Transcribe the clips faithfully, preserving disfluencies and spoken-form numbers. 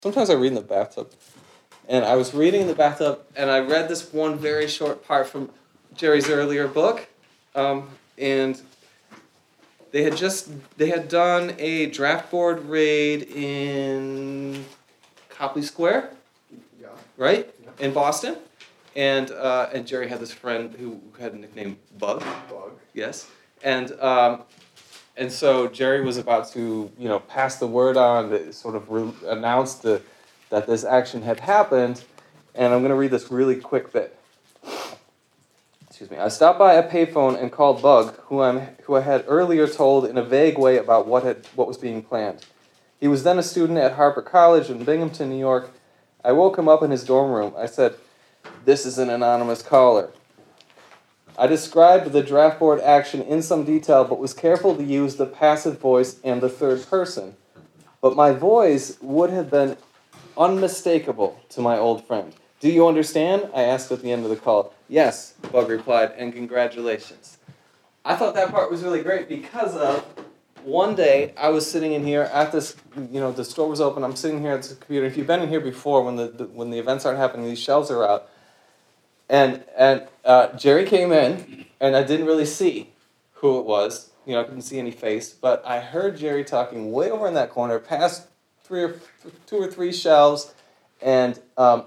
Sometimes I read in the bathtub. And I was reading in the bathtub, and I read this one very short part from Jerry's earlier book. Um, and they had just, they had done a draft board raid in Copley Square, Yeah. right? Yeah. In Boston. And uh, and Jerry had this friend who had a nickname Bug. Bug. Yes. And um, and so Jerry was about to, you know, pass the word on, to sort of re- announce the, that this action had happened. And I'm going to read this really quick bit. Excuse me. I stopped by a payphone and called Bug, who I'm who I had earlier told in a vague way about what had what was being planned. He was then a student at Harper College in Binghamton, New York. I woke him up in his dorm room. I said, "This is an anonymous caller." I described the draft board action in some detail, but was careful to use the passive voice and the third person. But my voice would have been unmistakable to my old friend. "Do you understand?" I asked at the end of the call. "Yes," Bug replied, "and congratulations." I thought that part was really great because of one day I was sitting in here at this, you know, the store was open. I'm sitting here at the computer. If you've been in here before, when the, the when the events aren't happening, these shelves are out. And and uh, Jerry came in, and I didn't really see who it was. You know, I couldn't see any face, but I heard Jerry talking way over in that corner, past three or two or three shelves, and um,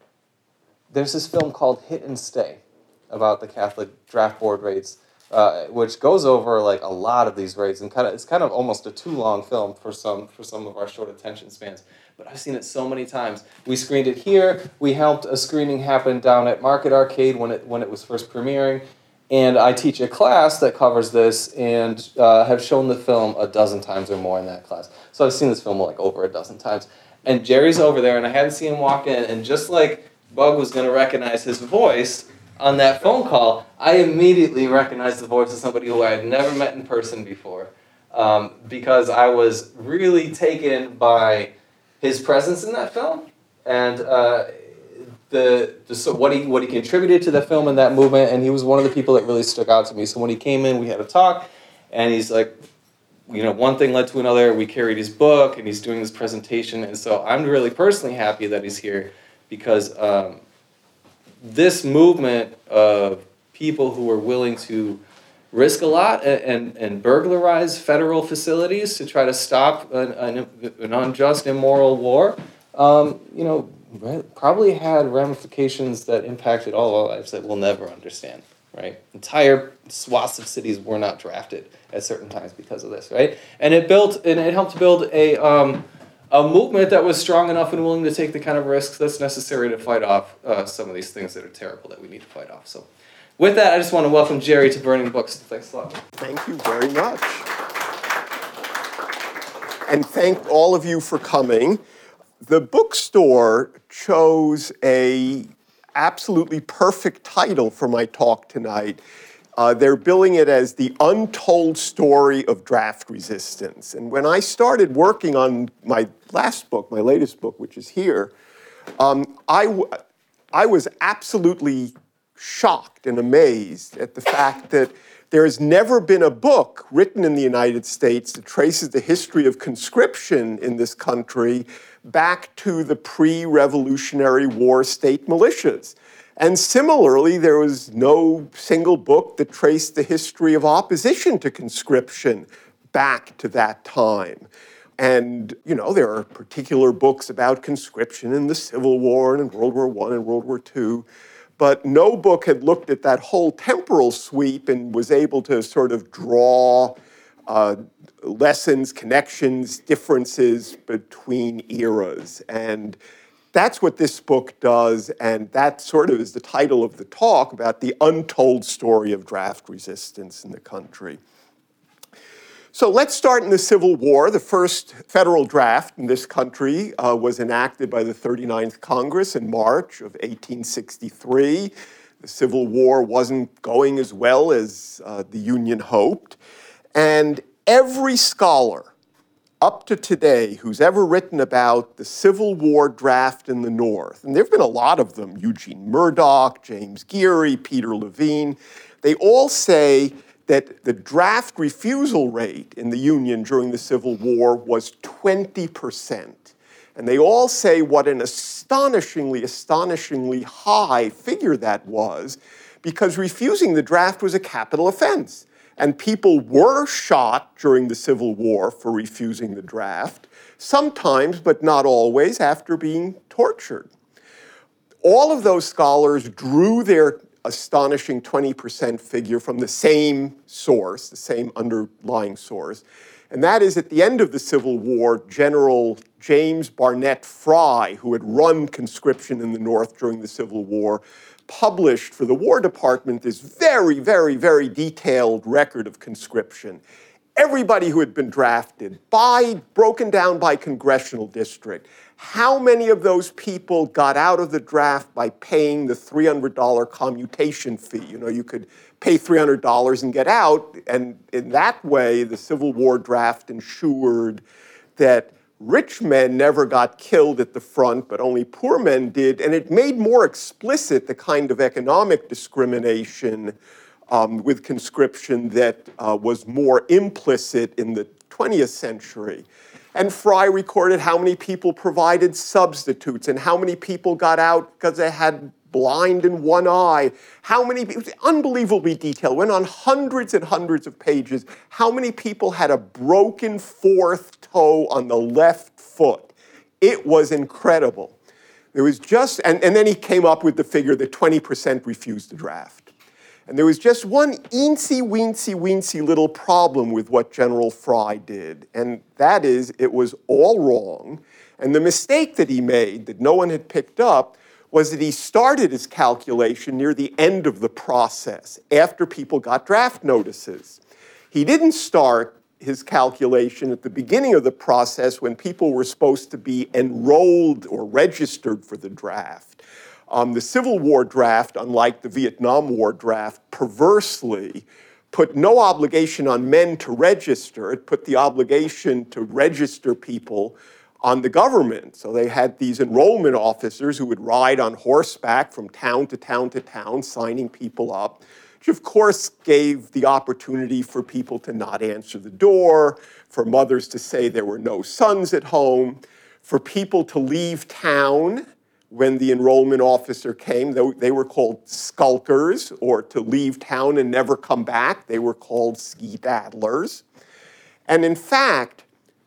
there's this film called Hit and Stay about the Catholic draft board raids, uh, which goes over like a lot of these raids, and kind of it's kind of almost a too long film for some for some of our short attention spans. But I've seen it so many times. We screened it here. We helped a screening happen down at Market Arcade when it when it was first premiering. And I teach a class that covers this and uh, have shown the film a dozen times or more in that class. So I've seen this film like over a dozen times. And Jerry's over there, and I hadn't seen him walk in. And just like Bug was going to recognize his voice on that phone call, I immediately recognized the voice of somebody who I had never met in person before, um, because I was really taken by his presence in that film, and uh, the, the so what he what he contributed to the film and that movement, and he was one of the people that really stuck out to me. So when he came in, we had a talk, and he's like, you know, one thing led to another. We carried his book, and he's doing this presentation, and so I'm really personally happy that he's here, because um, this movement of people who are willing to risk a lot and, and, and burglarize federal facilities to try to stop an, an, an unjust, immoral war, um, you know, probably had ramifications that impacted all our lives that we'll never understand, right? Entire swaths of cities were not drafted at certain times because of this, right? And it built, and it helped build a um, a movement that was strong enough and willing to take the kind of risks that's necessary to fight off uh, some of these things that are terrible that we need to fight off. So with that, I just want to welcome Jerry to Burning Books. Thanks a lot. Thank you very much. And thank all of you for coming. The bookstore chose a absolutely perfect title for my talk tonight. Uh, they're billing it as The Untold Story of Draft Resistance. And when I started working on my last book, my latest book, which is here, um, I, w- I was absolutely shocked and amazed at the fact that there has never been a book written in the United States that traces the history of conscription in this country back to the pre-Revolutionary War state militias. And similarly, there was no single book that traced the history of opposition to conscription back to that time. And, you know, there are particular books about conscription in the Civil War and in World War One and World War Two. But no book had looked at that whole temporal sweep and was able to sort of draw uh, lessons, connections, differences between eras. And that's what this book does, and that sort of is the title of the talk, about the untold story of draft resistance in the country. So let's start in the Civil War. The first federal draft in this country uh, was enacted by the thirty-ninth Congress in March of eighteen sixty-three. The Civil War wasn't going as well as uh, the Union hoped. And every scholar up to today who's ever written about the Civil War draft in the North, and there have been a lot of them, Eugene Murdoch, James Geary, Peter Levine, they all say that the draft refusal rate in the Union during the Civil War was twenty percent. And they all say what an astonishingly, astonishingly high figure that was, because refusing the draft was a capital offense. And people were shot during the Civil War for refusing the draft, sometimes, but not always, after being tortured. All of those scholars drew their astonishing twenty percent figure from the same source, the same underlying source. And that is, at the end of the Civil War, General James Barnett Frye, who had run conscription in the North during the Civil War, published for the War Department this very, very, very detailed record of conscription. Everybody who had been drafted, by, broken down by congressional district. How many of those people got out of the draft by paying the three hundred dollars commutation fee? You know, you could pay three hundred dollars and get out, and in that way, the Civil War draft ensured that rich men never got killed at the front, but only poor men did, and it made more explicit the kind of economic discrimination um, with conscription that uh, was more implicit in the twentieth century. And Frye recorded how many people provided substitutes and how many people got out because they had blind in one eye. How many, it was unbelievably detailed, went on hundreds and hundreds of pages. How many people had a broken fourth toe on the left foot? It was incredible. There was just, and, and then he came up with the figure that twenty percent refused the draft. And there was just one eensy, weensy, weensy little problem with what General Frye did, and that is it was all wrong. And the mistake that he made, that no one had picked up, was that he started his calculation near the end of the process, after people got draft notices. He didn't start his calculation at the beginning of the process when people were supposed to be enrolled or registered for the draft. Um, the Civil War draft, unlike the Vietnam War draft, perversely put no obligation on men to register. It put the obligation to register people on the government. So they had these enrollment officers who would ride on horseback from town to town to town, signing people up, which of course gave the opportunity for people to not answer the door, for mothers to say there were no sons at home, for people to leave town when the enrollment officer came. They were called skulkers, or to leave town and never come back. They were called skedaddlers. And in fact,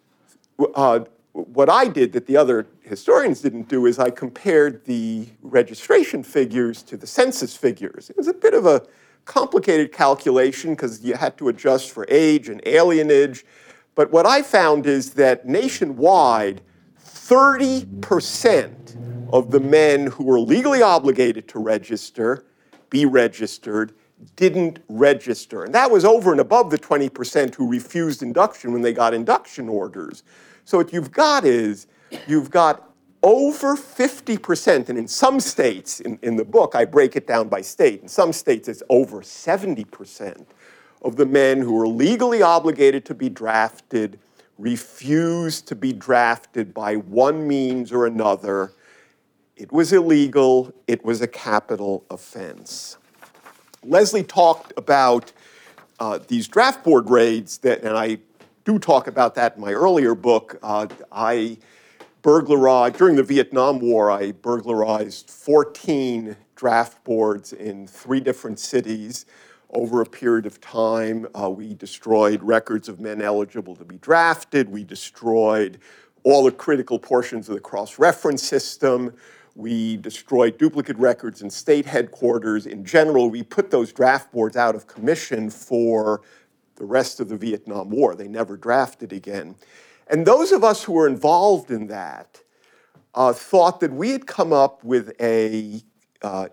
uh, what I did that the other historians didn't do is I compared the registration figures to the census figures. It was a bit of a complicated calculation because you had to adjust for age and alienage. But what I found is that nationwide, thirty percent of the men who were legally obligated to register, be registered, didn't register. And that was over and above the twenty percent who refused induction when they got induction orders. So what you've got is, you've got over fifty percent, and in some states, in, in the book, I break it down by state. In some states, it's over seventy percent of the men who were legally obligated to be drafted refused to be drafted by one means or another. It was illegal. It was a capital offense. Leslie talked about uh, these draft board raids, that, and I do talk about that in my earlier book. Uh, I burglarized, during the Vietnam War, I burglarized fourteen draft boards in three different cities over a period of time. Uh, we destroyed records of men eligible to be drafted. We destroyed all the critical portions of the cross-reference system. We destroyed duplicate records in state headquarters. In general, we put those draft boards out of commission for the rest of the Vietnam War. They never drafted again. And those of us who were involved in that uh, thought that we had come up with a uh,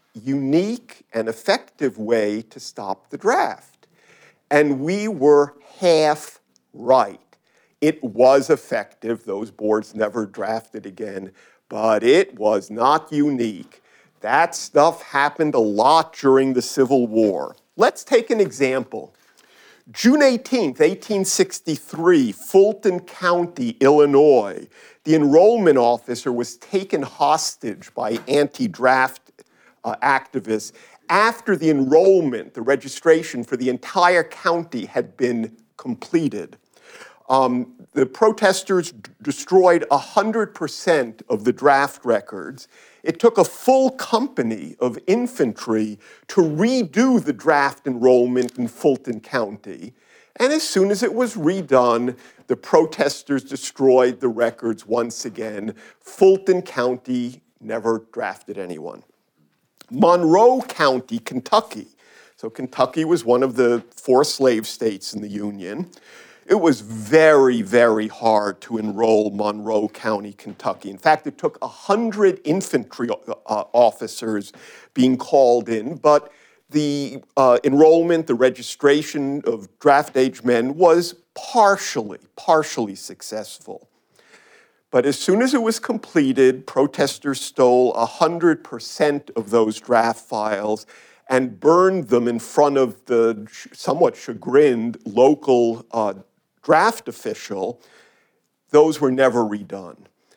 unique and effective way to stop the draft. And we were half right. It was effective. Those boards never drafted again. But it was not unique. That stuff happened a lot during the Civil War. Let's take an example. June eighteenth, eighteen sixty-three, Fulton County, Illinois. The enrollment officer was taken hostage by anti-draft uh, activists after the enrollment, the registration for the entire county had been completed. Um, the protesters d- destroyed one hundred percent of the draft records. It took a full company of infantry to redo the draft enrollment in Fulton County. And as soon as it was redone, the protesters destroyed the records once again. Fulton County never drafted anyone. Monroe County, Kentucky. So Kentucky was one of the four slave states in the Union. It was very, very hard to enroll Monroe County, Kentucky. In fact, it took one hundred infantry uh, officers being called in, but the uh, enrollment, the registration of draft-age men was partially, partially successful. But as soon as it was completed, protesters stole one hundred percent of those draft files and burned them in front of the somewhat chagrined local uh, draft official. Those were never redone.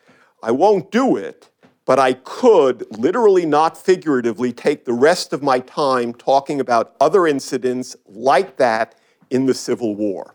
I won't do it, but I could, literally not figuratively, take the rest of my time talking about other incidents like that in the Civil War.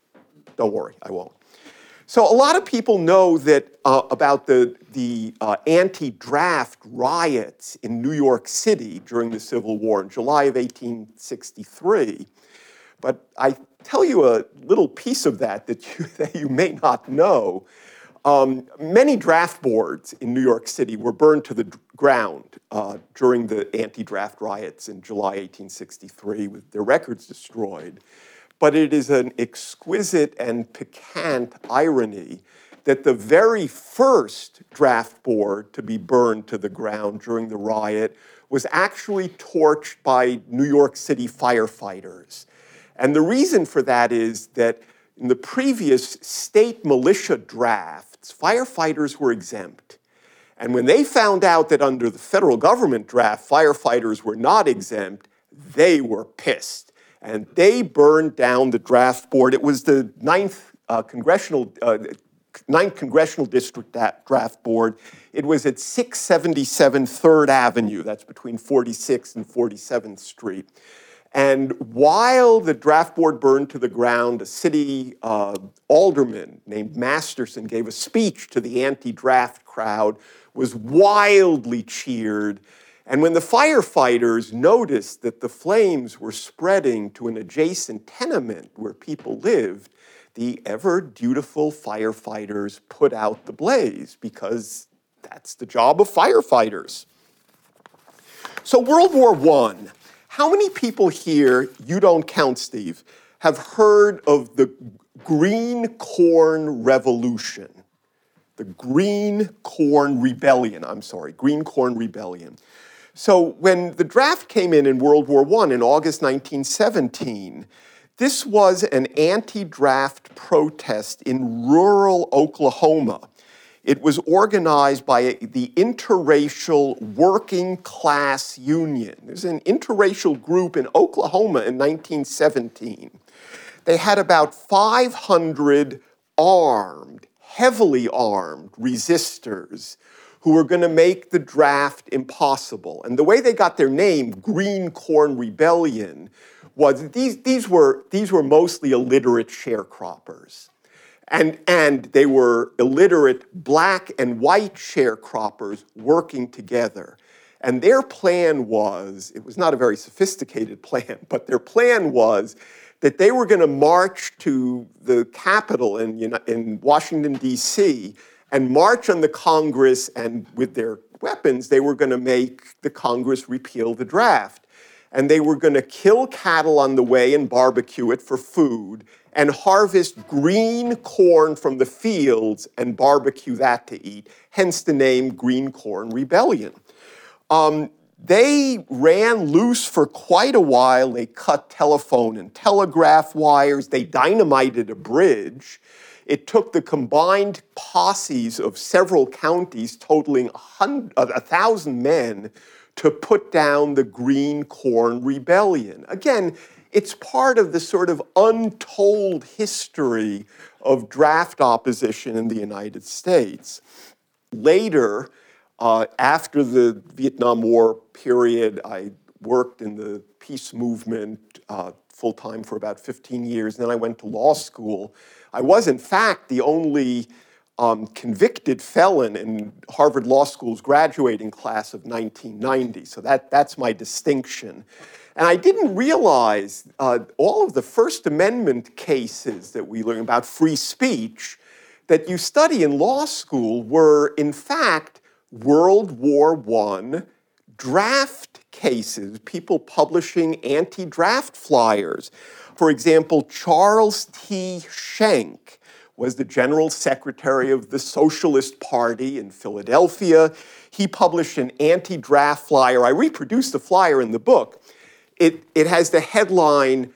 Don't worry, I won't. So a lot of people know that uh, about the, the uh, anti-draft riots in New York City during the Civil War in July of eighteen sixty-three. But I tell you a little piece of that that you, that you may not know. Um, many draft boards in New York City were burned to the ground uh, during the anti-draft riots in July eighteen sixty-three, with their records destroyed. But it is an exquisite and piquant irony that the very first draft board to be burned to the ground during the riot was actually torched by New York City firefighters. And the reason for that is that in the previous state militia drafts, firefighters were exempt. And when they found out that under the federal government draft, firefighters were not exempt, they were pissed. And they burned down the draft board. It was the ninth uh, congressional, uh, ninth Congressional District Draft Board. It was at six seventy-seven third Avenue. That's between forty-sixth and forty-seventh Street. And while the draft board burned to the ground, a city uh, alderman named Masterson gave a speech to the anti-draft crowd, was wildly cheered. And when the firefighters noticed that the flames were spreading to an adjacent tenement where people lived, the ever-dutiful firefighters put out the blaze, because that's the job of firefighters. So World War One. How many people here, you don't count, Steve, have heard of the Green Corn Revolution? The Green Corn Rebellion, I'm sorry, Green Corn Rebellion. So when the draft came in in World War One in August nineteen seventeen, this was an anti-draft protest in rural Oklahoma. It was organized by the Interracial Working Class Union. There's an interracial group in Oklahoma in nineteen seventeen. They had about five hundred armed, heavily armed resistors who were going to make the draft impossible. And the way they got their name, Green Corn Rebellion, was these, these, were, these were mostly illiterate sharecroppers. And, and they were illiterate black and white sharecroppers working together. And their plan was, it was not a very sophisticated plan, but their plan was that they were going to march to the Capitol in, you know, in Washington, D C, and march on the Congress, and with their weapons, they were going to make the Congress repeal the draft. And they were going to kill cattle on the way and barbecue it for food, and harvest green corn from the fields and barbecue that to eat, hence the name Green Corn Rebellion. Um, they ran loose for quite a while. They cut telephone and telegraph wires. They dynamited a bridge. It took the combined posses of several counties, totaling a thousand men, to put down the Green Corn Rebellion. Again, it's part of the sort of untold history of draft opposition in the United States. Later, uh, after the Vietnam War period, I worked in the peace movement uh, full-time for about fifteen years, and then I went to law school. I was, in fact, the only um, convicted felon in Harvard Law School's graduating class of nineteen ninety, so that, that's my distinction. And I didn't realize uh, all of the First Amendment cases that we learn about free speech that you study in law school were, in fact, World War One draft cases, people publishing anti-draft flyers. For example, Charles T. Schenck was the general secretary of the Socialist Party in Philadelphia. He published an anti-draft flyer. I reproduced the flyer in the book. It, it has the headline,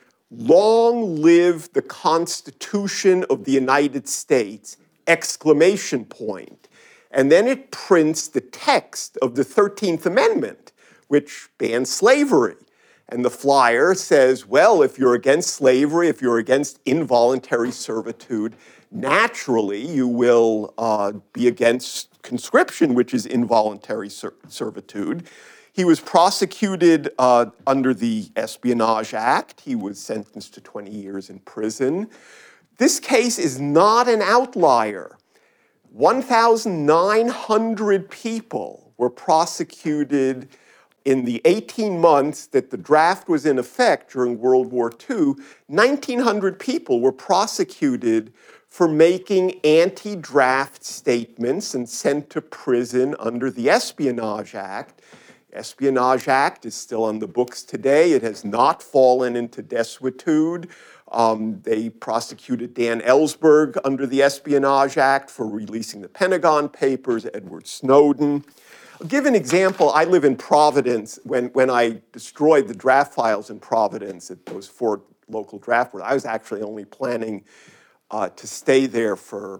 "Long live the Constitution of the United States," exclamation point. And then it prints the text of the thirteenth Amendment, which bans slavery. And the flyer says, well, if you're against slavery, if you're against involuntary servitude, naturally you will uh, be against conscription, which is involuntary ser- servitude. He was prosecuted uh, under the Espionage Act. He was sentenced to twenty years in prison. This case is not an outlier. one thousand nine hundred people were prosecuted in the eighteen months that the draft was in effect during World War Two. nineteen hundred people were prosecuted for making anti-draft statements and sent to prison under the Espionage Act. Espionage Act is still on the books today. It has not fallen into desuetude. Um, they prosecuted Dan Ellsberg under the Espionage Act for releasing the Pentagon Papers, Edward Snowden. I'll give an example. I live in Providence. When, when I destroyed the draft files in Providence at those four local draft boards, I was actually only planning uh, to stay there for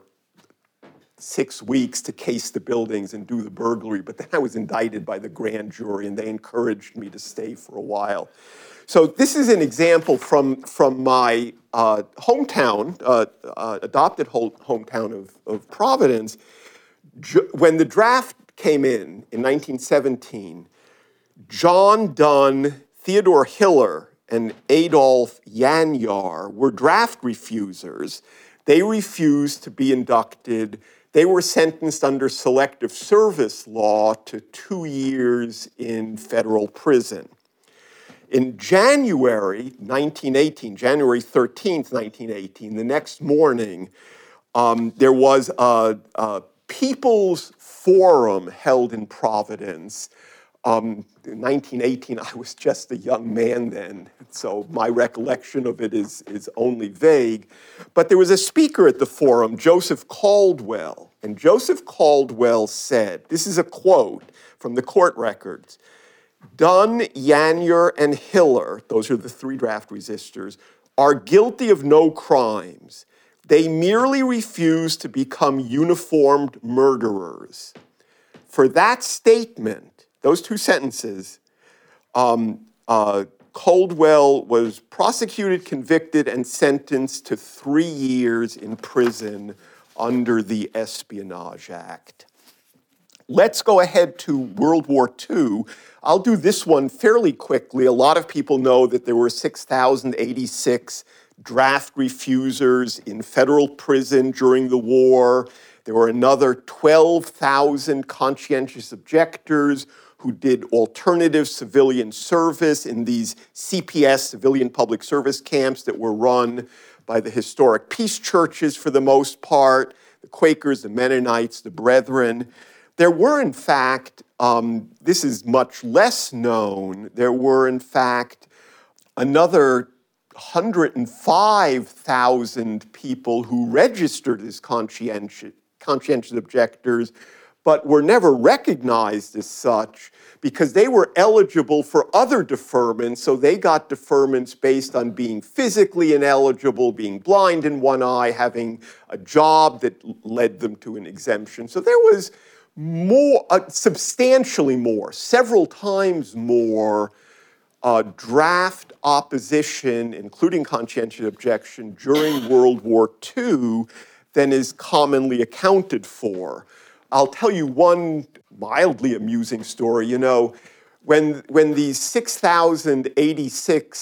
six weeks to case the buildings and do the burglary, but then I was indicted by the grand jury and they encouraged me to stay for a while. So this is an example from, from my uh, hometown, uh, uh, adopted hometown of, of Providence. When the draft came in in nineteen seventeen, John Donne, Theodore Hiller, and Adolf Janyar were draft refusers. They refused to be inducted. They were sentenced under selective service law to two years in federal prison. In January nineteen eighteen, January thirteenth, nineteen eighteen, the next morning, um, there was a, a People's Forum held in Providence. Um, in nineteen eighteen, I was just a young man then, so my recollection of it is, is only vague. But there was a speaker at the forum, Joseph Caldwell, and Joseph Caldwell said, this is a quote from the court records, "Donne, Janyar, and Hiller," those are the three draft resistors, "are guilty of no crimes. They merely refuse to become uniformed murderers." For that statement, those two sentences, um, uh, Caldwell was prosecuted, convicted, and sentenced to three years in prison under the Espionage Act. Let's go ahead to World War Two. I'll do this one fairly quickly. A lot of people know that there were six thousand eighty-six draft refusers in federal prison during the war. There were another twelve thousand conscientious objectors who did alternative civilian service in these C P S, civilian public service camps that were run by the historic peace churches for the most part, the Quakers, the Mennonites, the Brethren. There were, in fact, um, this is much less known, there were, in fact, another one hundred five thousand people who registered as conscientious, conscientious objectors, but were never recognized as such because they were eligible for other deferments, so they got deferments based on being physically ineligible, being blind in one eye, having a job that led them to an exemption. So there was more, uh, substantially more, several times more uh, draft opposition, including conscientious objection, during World War Two than is commonly accounted for. I'll tell you one mildly amusing story. You know, when, when these six thousand eighty-six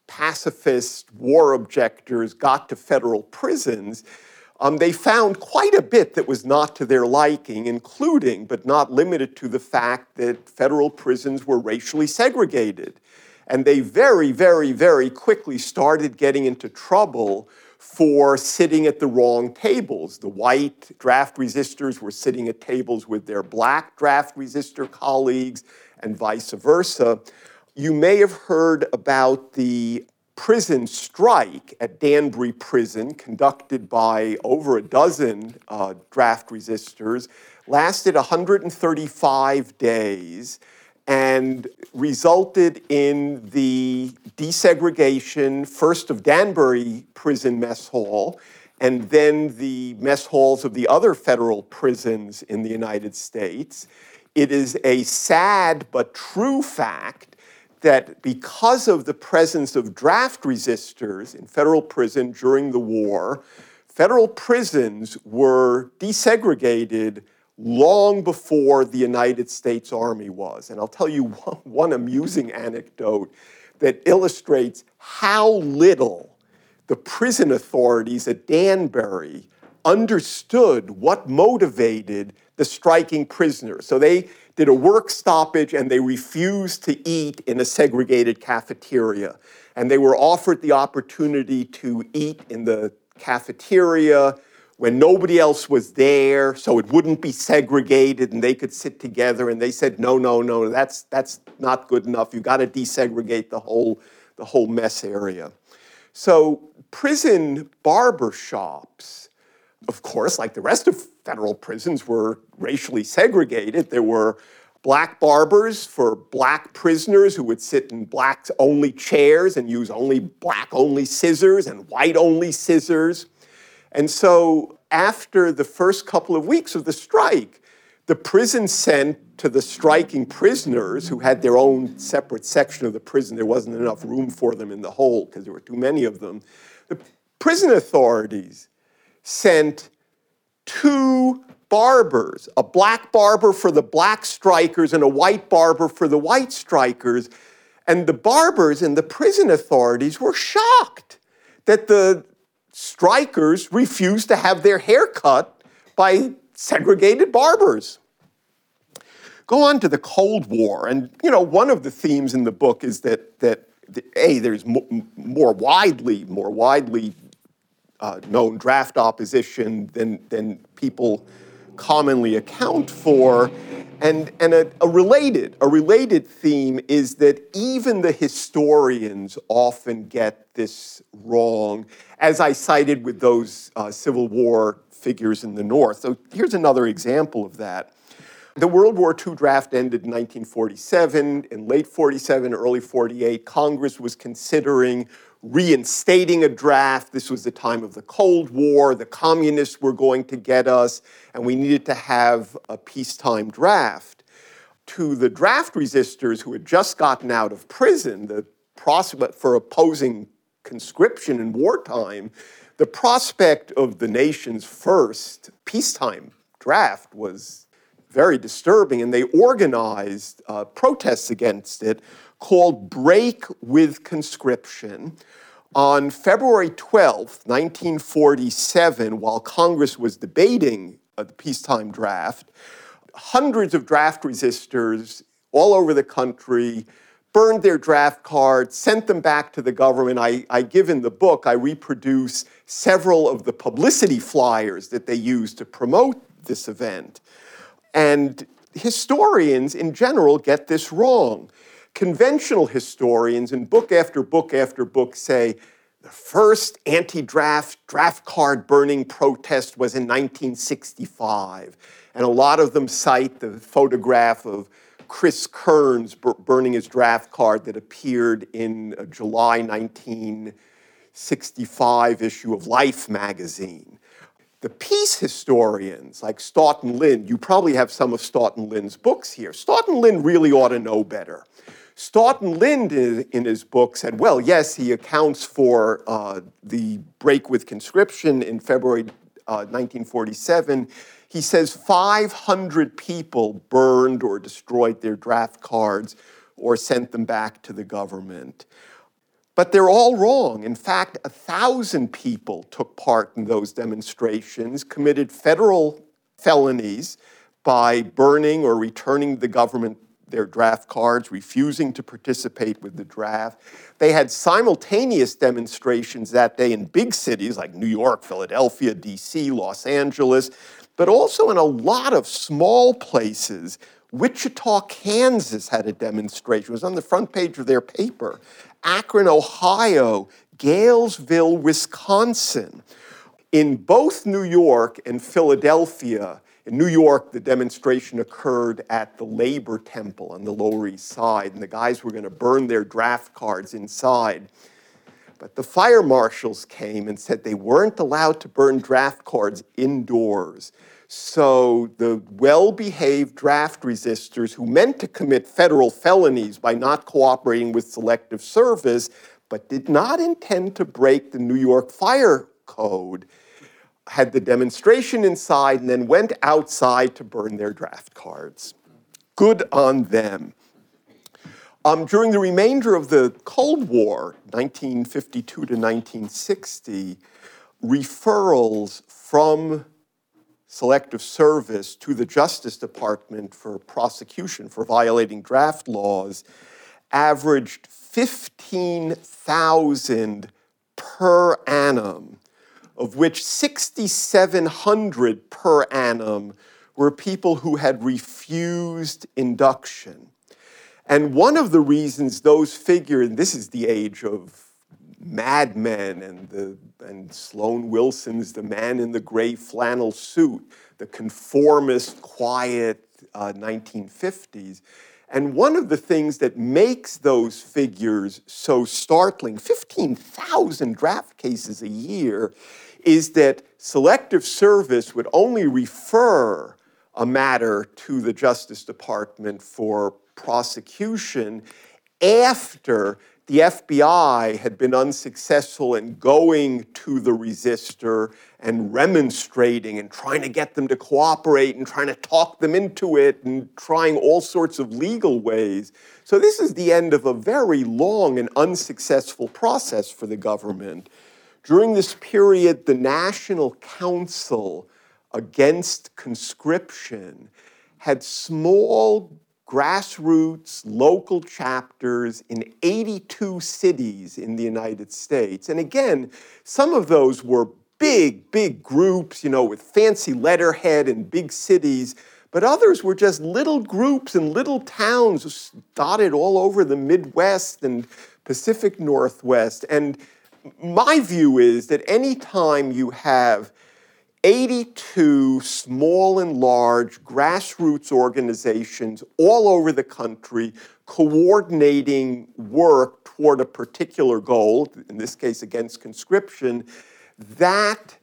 pacifist war objectors got to federal prisons, um, they found quite a bit that was not to their liking, including, but not limited to, the fact that federal prisons were racially segregated. And they very, very, very quickly started getting into trouble for sitting at the wrong tables. The white draft resistors were sitting at tables with their black draft resistor colleagues, and vice versa. You may have heard about the prison strike at Danbury Prison, conducted by over a dozen uh, draft resistors, lasted one hundred thirty-five days and resulted in the desegregation, first of Danbury Prison Mess Hall, and then the mess halls of the other federal prisons in the United States. It is a sad but true fact that because of the presence of draft resistors in federal prison during the war, federal prisons were desegregated long before the United States Army was. And I'll tell you one, one amusing anecdote that illustrates how little the prison authorities at Danbury understood what motivated the striking prisoners. So they did a work stoppage and they refused to eat in a segregated cafeteria. And they were offered the opportunity to eat in the cafeteria when nobody else was there, so it wouldn't be segregated and they could sit together. And they said, no, no, no, that's, that's not good enough. You gotta desegregate the whole, the whole mess area. So prison barber shops, of course, like the rest of federal prisons, were racially segregated. There were black barbers for black prisoners who would sit in black-only chairs and use only black-only scissors, and white-only scissors. And so after the first couple of weeks of the strike, the prison sent to the striking prisoners, who had their own separate section of the prison — there wasn't enough room for them in the hole because there were too many of them — the prison authorities sent two barbers, a black barber for the black strikers and a white barber for the white strikers. And the barbers and the prison authorities were shocked that the strikers refused to have their hair cut by segregated barbers. Go on to the Cold War, and you know, one of the themes in the book is that that a there's mo- more widely more widely uh, known draft opposition than than people commonly account for, and and a, a related a related theme is that even the historians often get this wrong, as I cited with those uh, Civil War figures in the North. So here's another example of that. The World War Two draft ended in nineteen forty-seven. In late forty-seven, early forty-eight, Congress was considering reinstating a draft. This was the time of the Cold War. The communists were going to get us, and we needed to have a peacetime draft. To the draft resistors who had just gotten out of prison, the prospect for opposing conscription in wartime, the prospect of the nation's first peacetime draft was very disturbing, and they organized uh, protests against it called Break with Conscription. On February twelfth, nineteen forty-seven, while Congress was debating uh, the peacetime draft, hundreds of draft resistors all over the country burned their draft cards, sent them back to the government. I, I give in the book, I reproduce several of the publicity flyers that they used to promote this event. And historians in general get this wrong. Conventional historians, in book after book after book, say the first anti-draft draft card burning protest was in nineteen sixty-five. And a lot of them cite the photograph of Chris Kearns bur- burning his draft card that appeared in a July nineteen sixty-five issue of Life magazine. The peace historians, like Stoughton Lynn — you probably have some of Stoughton Lynn's books here. Stoughton Lynn really ought to know better. Stoughton Lynn, in his book, said, well, yes, he accounts for uh, the break with conscription in February uh, nineteen forty-seven. He says five hundred people burned or destroyed their draft cards or sent them back to the government. But they're all wrong. In fact, a thousand people took part in those demonstrations, committed federal felonies by burning or returning the government their draft cards, refusing to participate with the draft. They had simultaneous demonstrations that day in big cities like New York, Philadelphia, D C, Los Angeles, but also in a lot of small places. Wichita, Kansas had a demonstration. It was on the front page of their paper. Akron, Ohio, Galesville, Wisconsin. In both New York and Philadelphia, in New York, the demonstration occurred at the Labor Temple on the Lower East Side, and the guys were going to burn their draft cards inside. But the fire marshals came and said they weren't allowed to burn draft cards indoors. So the well-behaved draft resistors who meant to commit federal felonies by not cooperating with Selective Service, but did not intend to break the New York Fire Code, had the demonstration inside and then went outside to burn their draft cards. Good on them. Um, during the remainder of the Cold War, nineteen fifty-two to nineteen sixty, referrals from Selective Service to the Justice Department for prosecution for violating draft laws averaged fifteen thousand per annum, of which six thousand seven hundred per annum were people who had refused induction. And one of the reasons those figures, and this is the age of Mad Men and, the, and Sloan Wilson's The Man in the Gray Flannel Suit, the conformist, quiet uh, nineteen fifties. And one of the things that makes those figures so startling, fifteen thousand draft cases a year, is that Selective Service would only refer a matter to the Justice Department for prosecution after the F B I had been unsuccessful in going to the resistor and remonstrating and trying to get them to cooperate and trying to talk them into it and trying all sorts of legal ways. So this is the end of a very long and unsuccessful process for the government. During this period, the National Council Against Conscription had small grassroots local chapters in eighty-two cities in the United States. And again, some of those were big, big groups, you know, with fancy letterhead in big cities, but others were just little groups in little towns dotted all over the Midwest and Pacific Northwest. And my view is that any time you have eighty-two small and large grassroots organizations all over the country coordinating work toward a particular goal, in this case against conscription, that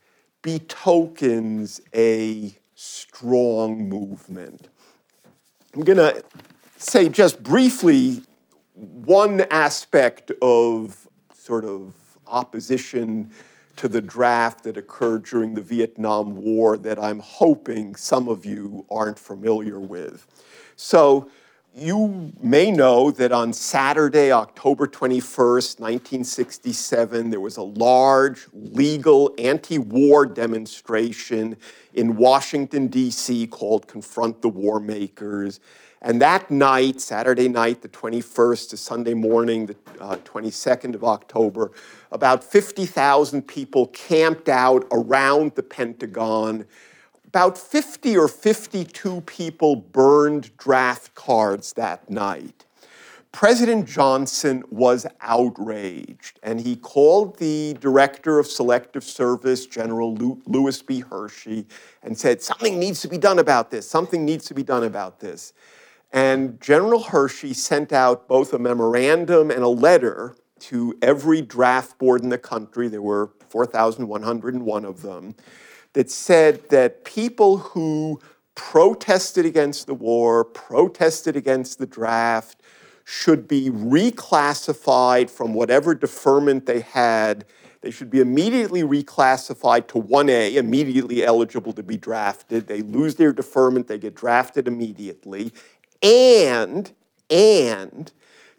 betokens a strong movement. I'm going to say just briefly one aspect of sort of opposition to the draft that occurred during the Vietnam War that I'm hoping some of you aren't familiar with. So you may know that on Saturday, October twenty-first, nineteen sixty-seven, there was a large legal anti-war demonstration in Washington, D C called Confront the War Makers. And that night, Saturday night, the twenty-first to Sunday morning, the uh, twenty-second of October, about fifty thousand people camped out around the Pentagon. About fifty or fifty-two people burned draft cards that night. President Johnson was outraged, and he called the director of Selective Service, General Lewis B. Hershey, and said, something needs to be done about this. Something needs to be done about this. And General Hershey sent out both a memorandum and a letter to every draft board in the country, there were four thousand one hundred one of them, that said that people who protested against the war, protested against the draft, should be reclassified from whatever deferment they had. They should be immediately reclassified to one A, immediately eligible to be drafted. They lose their deferment, they get drafted immediately. And, and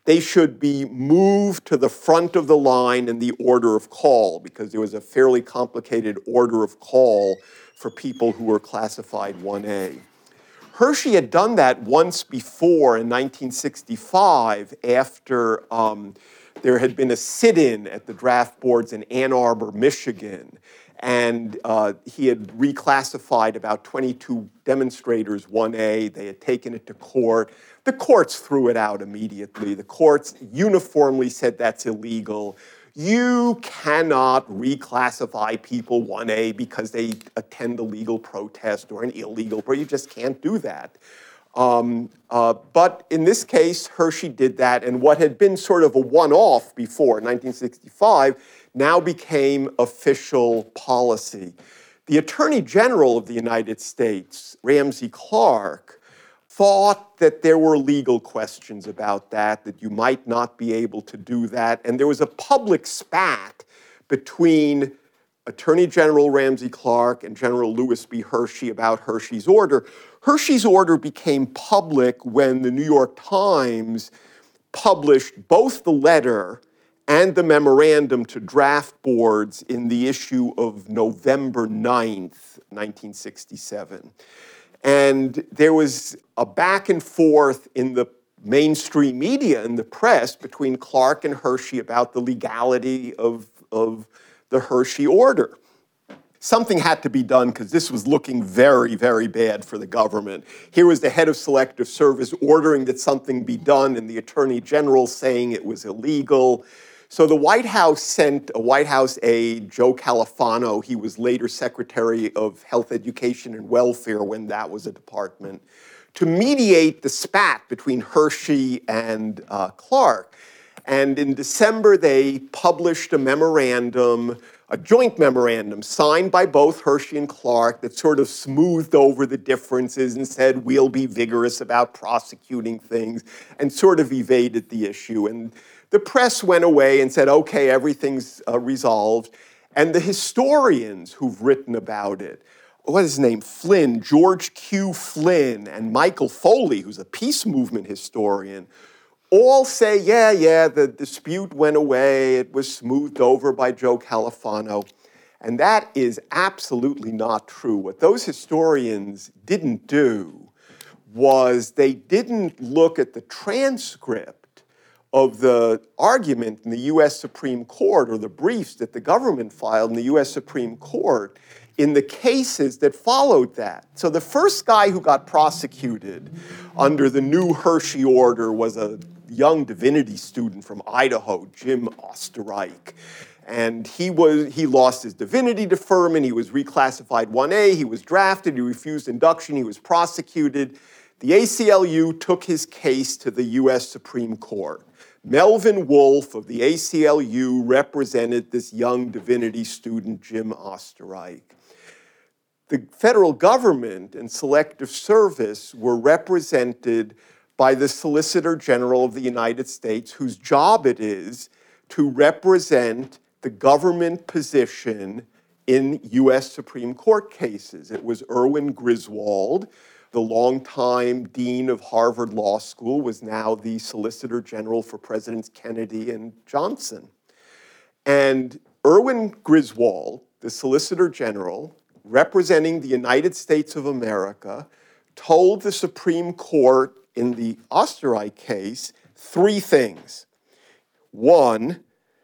they should be moved to the front of the line in the order of call, because there was a fairly complicated order of call for people who were classified one A. Hershey had done that once before in nineteen sixty-five after um, there had been a sit-in at the draft boards in Ann Arbor, Michigan, and uh, he had reclassified about twenty-two demonstrators one A. They had taken it to court. The courts threw it out immediately. The courts uniformly said that's illegal. You cannot reclassify people one A because they attend a legal protest or an illegal protest. You just can't do that. Um, uh, but in this case, Hershey did that, and what had been sort of a one-off before, nineteen sixty-five, now became official policy. The Attorney General of the United States, Ramsey Clark, thought that there were legal questions about that, that you might not be able to do that. And there was a public spat between Attorney General Ramsey Clark and General Lewis B. Hershey about Hershey's order. Hershey's order became public when the New York Times published both the letter and the memorandum to draft boards in the issue of November ninth, nineteen sixty-seven. And there was a back and forth in the mainstream media and the press between Clark and Hershey about the legality of, of the Hershey order. Something had to be done because this was looking very, very bad for the government. Here was the head of Selective Service ordering that something be done and the Attorney General saying it was illegal. So the White House sent a White House aide, Joe Califano. He was later Secretary of Health, Education, and Welfare when that was a department, to mediate the spat between Hershey and uh, Clark. And in December, they published a memorandum, a joint memorandum signed by both Hershey and Clark that sort of smoothed over the differences and said, we'll be vigorous about prosecuting things, and sort of evaded the issue. And the press went away and said, okay, everything's uh, resolved. And the historians who've written about it, what is his name, Flynn, George Q. Flynn, and Michael Foley, who's a peace movement historian, all say, yeah, yeah, the dispute went away. It was smoothed over by Joe Califano. And that is absolutely not true. What those historians didn't do was they didn't look at the transcript of the argument in the U S Supreme Court, or the briefs that the government filed in the U S Supreme Court in the cases that followed that. So the first guy who got prosecuted under the new Hershey order was a young divinity student from Idaho, Jim Osterreich. And he was he lost his divinity deferment. He was reclassified one A. He was drafted. He refused induction. He was prosecuted. The A C L U took his case to the U S Supreme Court. Melvin Wolf of the A C L U represented this young divinity student, Jim Osterreich. The federal government and Selective Service were represented by the Solicitor General of the United States, whose job it is to represent the government position in U S Supreme Court cases. It was Erwin Griswold, the longtime dean of Harvard Law School, was now the Solicitor General for Presidents Kennedy and Johnson. And Erwin Griswold, the Solicitor General, representing the United States of America, told the Supreme Court in the Osterreich case three things. One,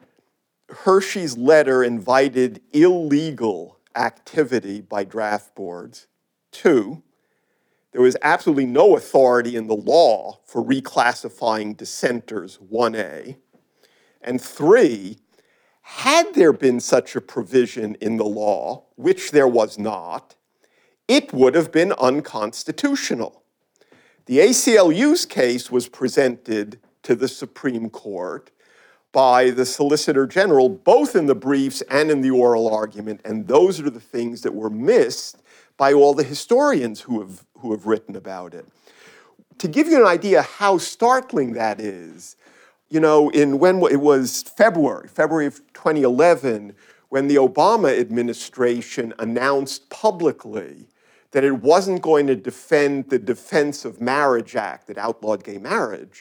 Hershey's letter invited illegal activity by draft boards. Two, there was absolutely no authority in the law for reclassifying dissenters one A. And three, had there been such a provision in the law, which there was not, it would have been unconstitutional. The A C L U's case was presented to the Supreme Court by the Solicitor General, both in the briefs and in the oral argument, and those are the things that were missed by all the historians who have, who have written about it. To give you an idea how startling that is, you know, in when it was February, February of twenty eleven, when the Obama administration announced publicly that it wasn't going to defend the Defense of Marriage Act that outlawed gay marriage,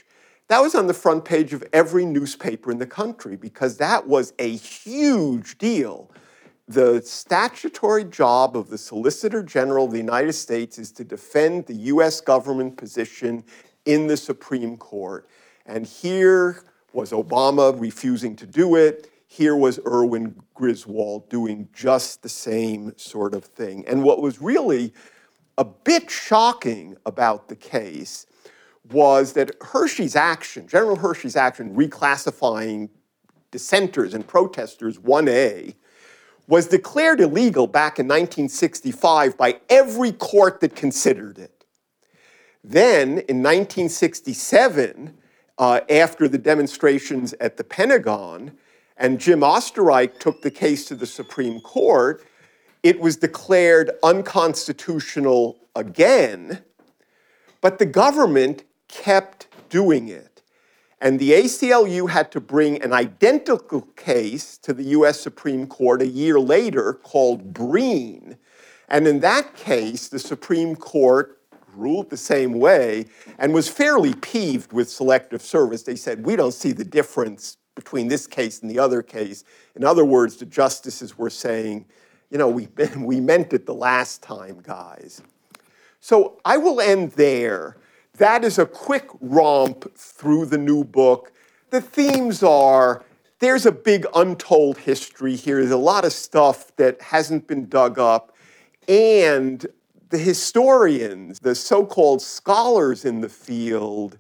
that was on the front page of every newspaper in the country because that was a huge deal. The statutory job of the Solicitor General of the United States is to defend the U S government position in the Supreme Court. And here was Obama refusing to do it. Here was Erwin Griswold doing just the same sort of thing. And what was really a bit shocking about the case was that Hershey's action, General Hershey's action, reclassifying dissenters and protesters one A, was declared illegal back in nineteen sixty-five by every court that considered it. Then, in nineteen sixty-seven, uh, after the demonstrations at the Pentagon, and Jim Osterreich took the case to the Supreme Court, it was declared unconstitutional again, but the government kept doing it. And the A C L U had to bring an identical case to the U S Supreme Court a year later called Breen. And in that case, the Supreme Court ruled the same way and was fairly peeved with selective service. They said, we don't see the difference between this case and the other case. In other words, the justices were saying, you know, we, we meant it the last time, guys. So I will end there. That is a quick romp through the new book. The themes are, there's a big untold history here. There's a lot of stuff that hasn't been dug up. And the historians, the so-called scholars in the field,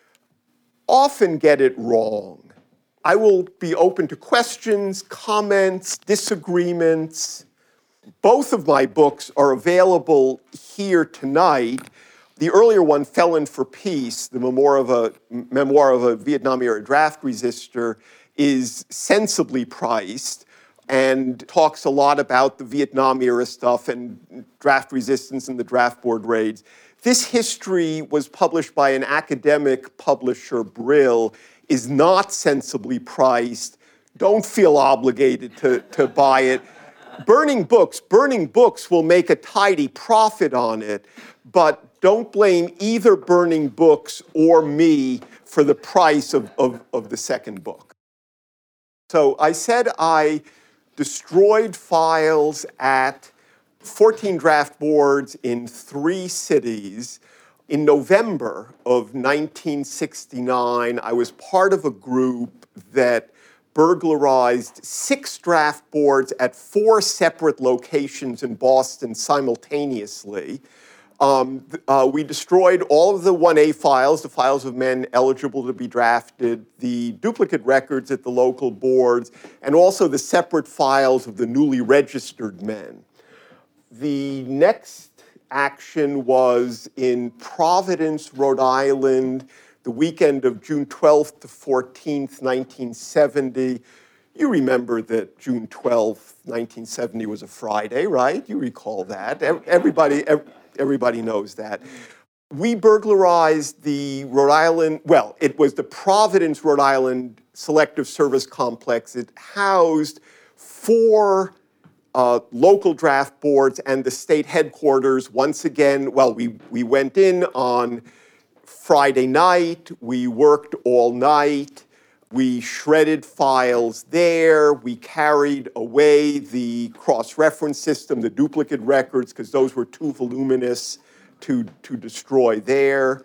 often get it wrong. I will be open to questions, comments, disagreements. Both of my books are available here tonight. The earlier one, Felon for Peace, the memoir of a, memoir of a Vietnam-era draft resistor, is sensibly priced and talks a lot about the Vietnam-era stuff and draft resistance and the draft board raids. This history was published by an academic publisher, Brill, is not sensibly priced. Don't feel obligated to, to buy it. Burning Books, Burning Books will make a tidy profit on it, but don't blame either Burning Books or me for the price of, of, of the second book. So I said I destroyed files at fourteen draft boards in three cities. In November of nineteen sixty-nine, I was part of a group that burglarized six draft boards at four separate locations in Boston simultaneously. Um, uh, we destroyed all of the one A files, the files of men eligible to be drafted, the duplicate records at the local boards, and also the separate files of the newly registered men. The next action was in Providence, Rhode Island, the weekend of June twelfth to fourteenth, nineteen seventy. You remember that June twelfth, nineteen seventy was a Friday, right? You recall that. Everybody, everybody knows that. We burglarized the Rhode Island, well, it was the Providence, Rhode Island Selective Service Complex. It housed four uh, local draft boards and the state headquarters. Once again, well, we, we went in on Friday night. We worked all night. We shredded files there. We carried away the cross-reference system, the duplicate records, because those were too voluminous to, to destroy there.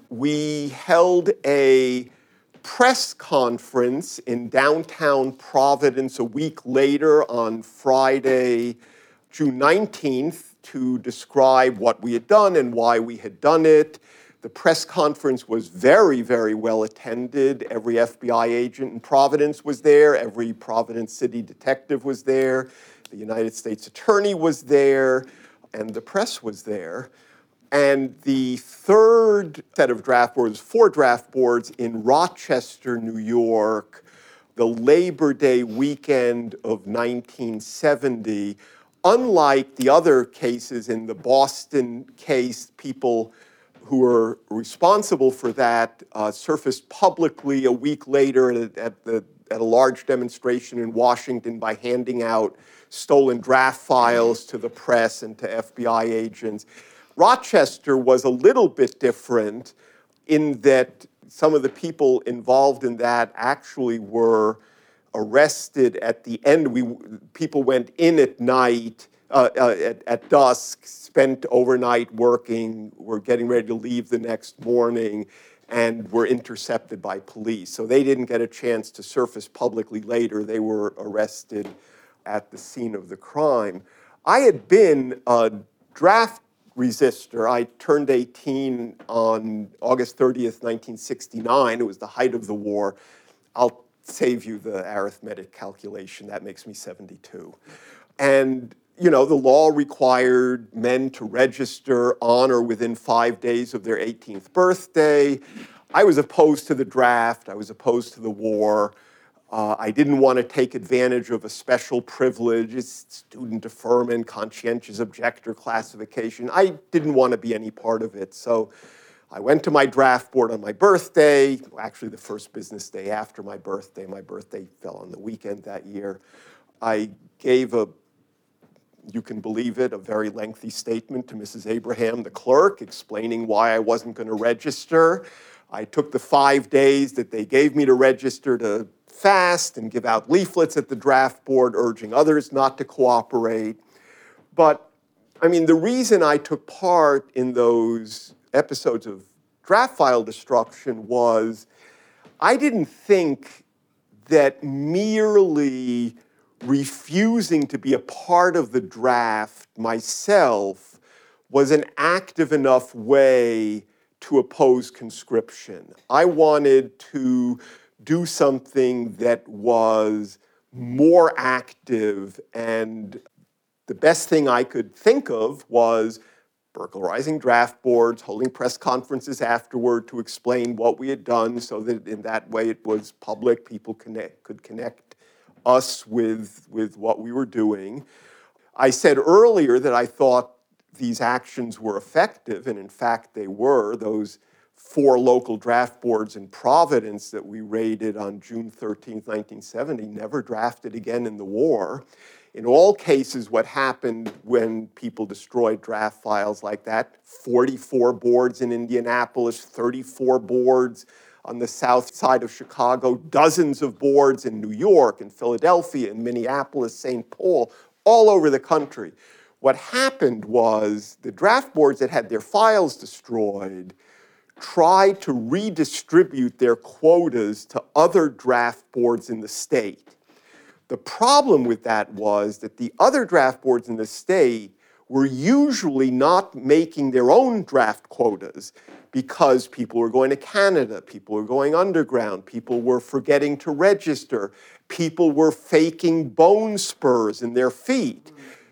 We held a press conference in downtown Providence a week later on Friday, June nineteenth, to describe what we had done and why we had done it. The press conference was very, very well attended. Every F B I agent in Providence was there. Every Providence city detective was there. The United States attorney was there. And the press was there. And the third set of draft boards, four draft boards in Rochester, New York, the Labor Day weekend of nineteen seventy. Unlike the other cases in the Boston case, people who were responsible for that uh, surfaced publicly a week later at, at, the, at a large demonstration in Washington by handing out stolen draft files to the press and to F B I agents. Rochester was a little bit different in that some of the people involved in that actually were arrested at the end. We people went in at night, uh, uh, at, at dusk, spent overnight working, were getting ready to leave the next morning, and were intercepted by police. So they didn't get a chance to surface publicly later. They were arrested at the scene of the crime. I had been a draft resistor. I turned eighteen on August thirtieth, nineteen sixty-nine. It was the height of the war. I'll save you the arithmetic calculation. That makes me seventy-two. And, you know, the law required men to register on or within five days of their eighteenth birthday. I was opposed to the draft. I was opposed to the war. Uh, I didn't want to take advantage of a special privilege, it's student deferment, conscientious objector classification. I didn't want to be any part of it. So I went to my draft board on my birthday, actually the first business day after my birthday. My birthday fell on the weekend that year. I gave a, you can believe it, a very lengthy statement to Missus Abraham, the clerk, explaining why I wasn't going to register. I took the five days that they gave me to register to fast and give out leaflets at the draft board urging others not to cooperate. But, I mean, the reason I took part in those episodes of draft file destruction was I didn't think that merely refusing to be a part of the draft myself was an active enough way to oppose conscription. I wanted to do something that was more active, and the best thing I could think of was burglarizing draft boards, holding press conferences afterward to explain what we had done so that in that way it was public, people connect, could connect us with, with what we were doing. I said earlier that I thought these actions were effective, and in fact they were. Those four local draft boards in Providence that we raided on June thirteenth, nineteen seventy, never drafted again in the war. In all cases, what happened when people destroyed draft files like that, forty-four boards in Indianapolis, thirty-four boards on the south side of Chicago, dozens of boards in New York and Philadelphia and Minneapolis, Saint Paul, all over the country. What happened was the draft boards that had their files destroyed tried to redistribute their quotas to other draft boards in the state. The problem with that was that the other draft boards in the state were usually not making their own draft quotas because people were going to Canada, people were going underground, people were forgetting to register, people were faking bone spurs in their feet.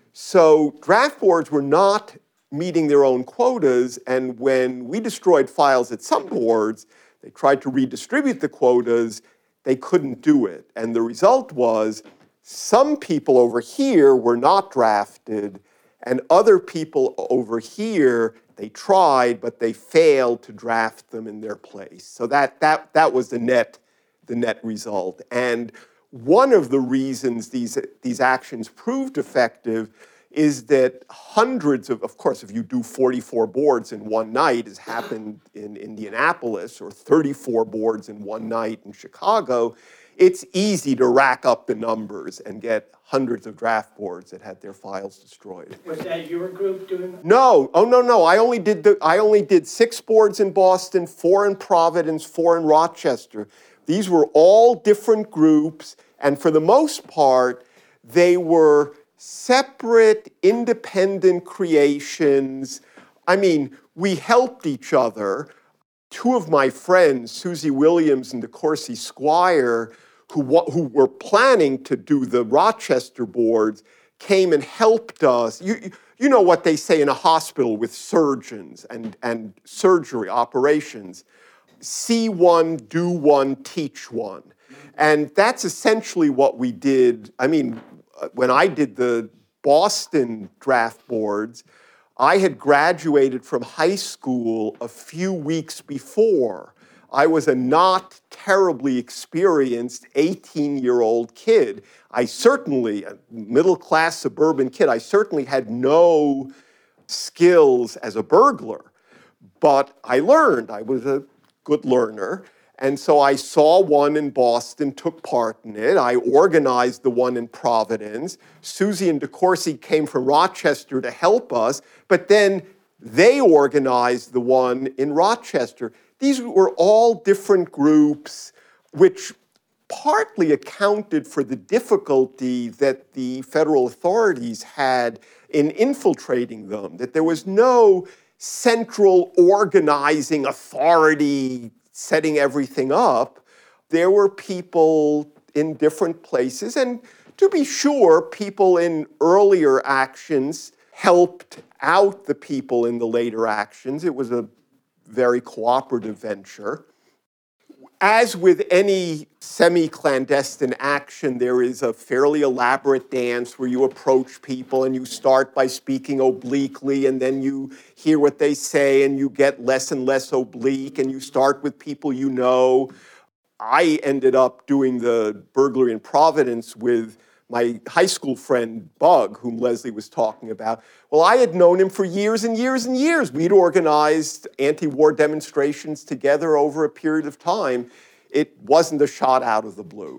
So draft boards were not meeting their own quotas, and when we destroyed files at some boards, they tried to redistribute the quotas, they couldn't do it. And the result was some people over here were not drafted, and other people over here, they tried, but they failed to draft them in their place. So that, that, that was the net, the net result. And one of the reasons these, these actions proved effective is that hundreds of, of course, if you do forty-four boards in one night, as happened in Indianapolis, or thirty-four boards in one night in Chicago, it's easy to rack up the numbers and get hundreds of draft boards that had their files destroyed. Was that your group doing that? No, oh no, no. I only did the I only did six boards in Boston, four in Providence, four in Rochester. These were all different groups, and for the most part, they were separate, independent creations. I mean, we helped each other. Two of my friends, Susie Williams and DeCourcy Squire, who, who were planning to do the Rochester boards, came and helped us. You, you know what they say in a hospital with surgeons and, and surgery operations. See one, do one, teach one. And that's essentially what we did. I mean, when I did the Boston draft boards, I had graduated from high school a few weeks before. I was a not terribly experienced eighteen-year-old kid. I certainly, a middle-class suburban kid, I certainly had no skills as a burglar. But I learned. I was a good learner. And so I saw one in Boston, took part in it. I organized the one in Providence. Susie and DeCourcy came from Rochester to help us, but then they organized the one in Rochester. These were all different groups, which partly accounted for the difficulty that the federal authorities had in infiltrating them, that there was no central organizing authority setting everything up. There were people in different places, and to be sure, people in earlier actions helped out the people in the later actions. It was a very cooperative venture. As with any semi-clandestine action, there is a fairly elaborate dance where you approach people and you start by speaking obliquely, and then you hear what they say and you get less and less oblique, and you start with people you know. I ended up doing the burglary in Providence with my high school friend, Bug, whom Leslie was talking about. Well, I had known him for years and years and years. We'd organized anti-war demonstrations together over a period of time. It wasn't a shot out of the blue.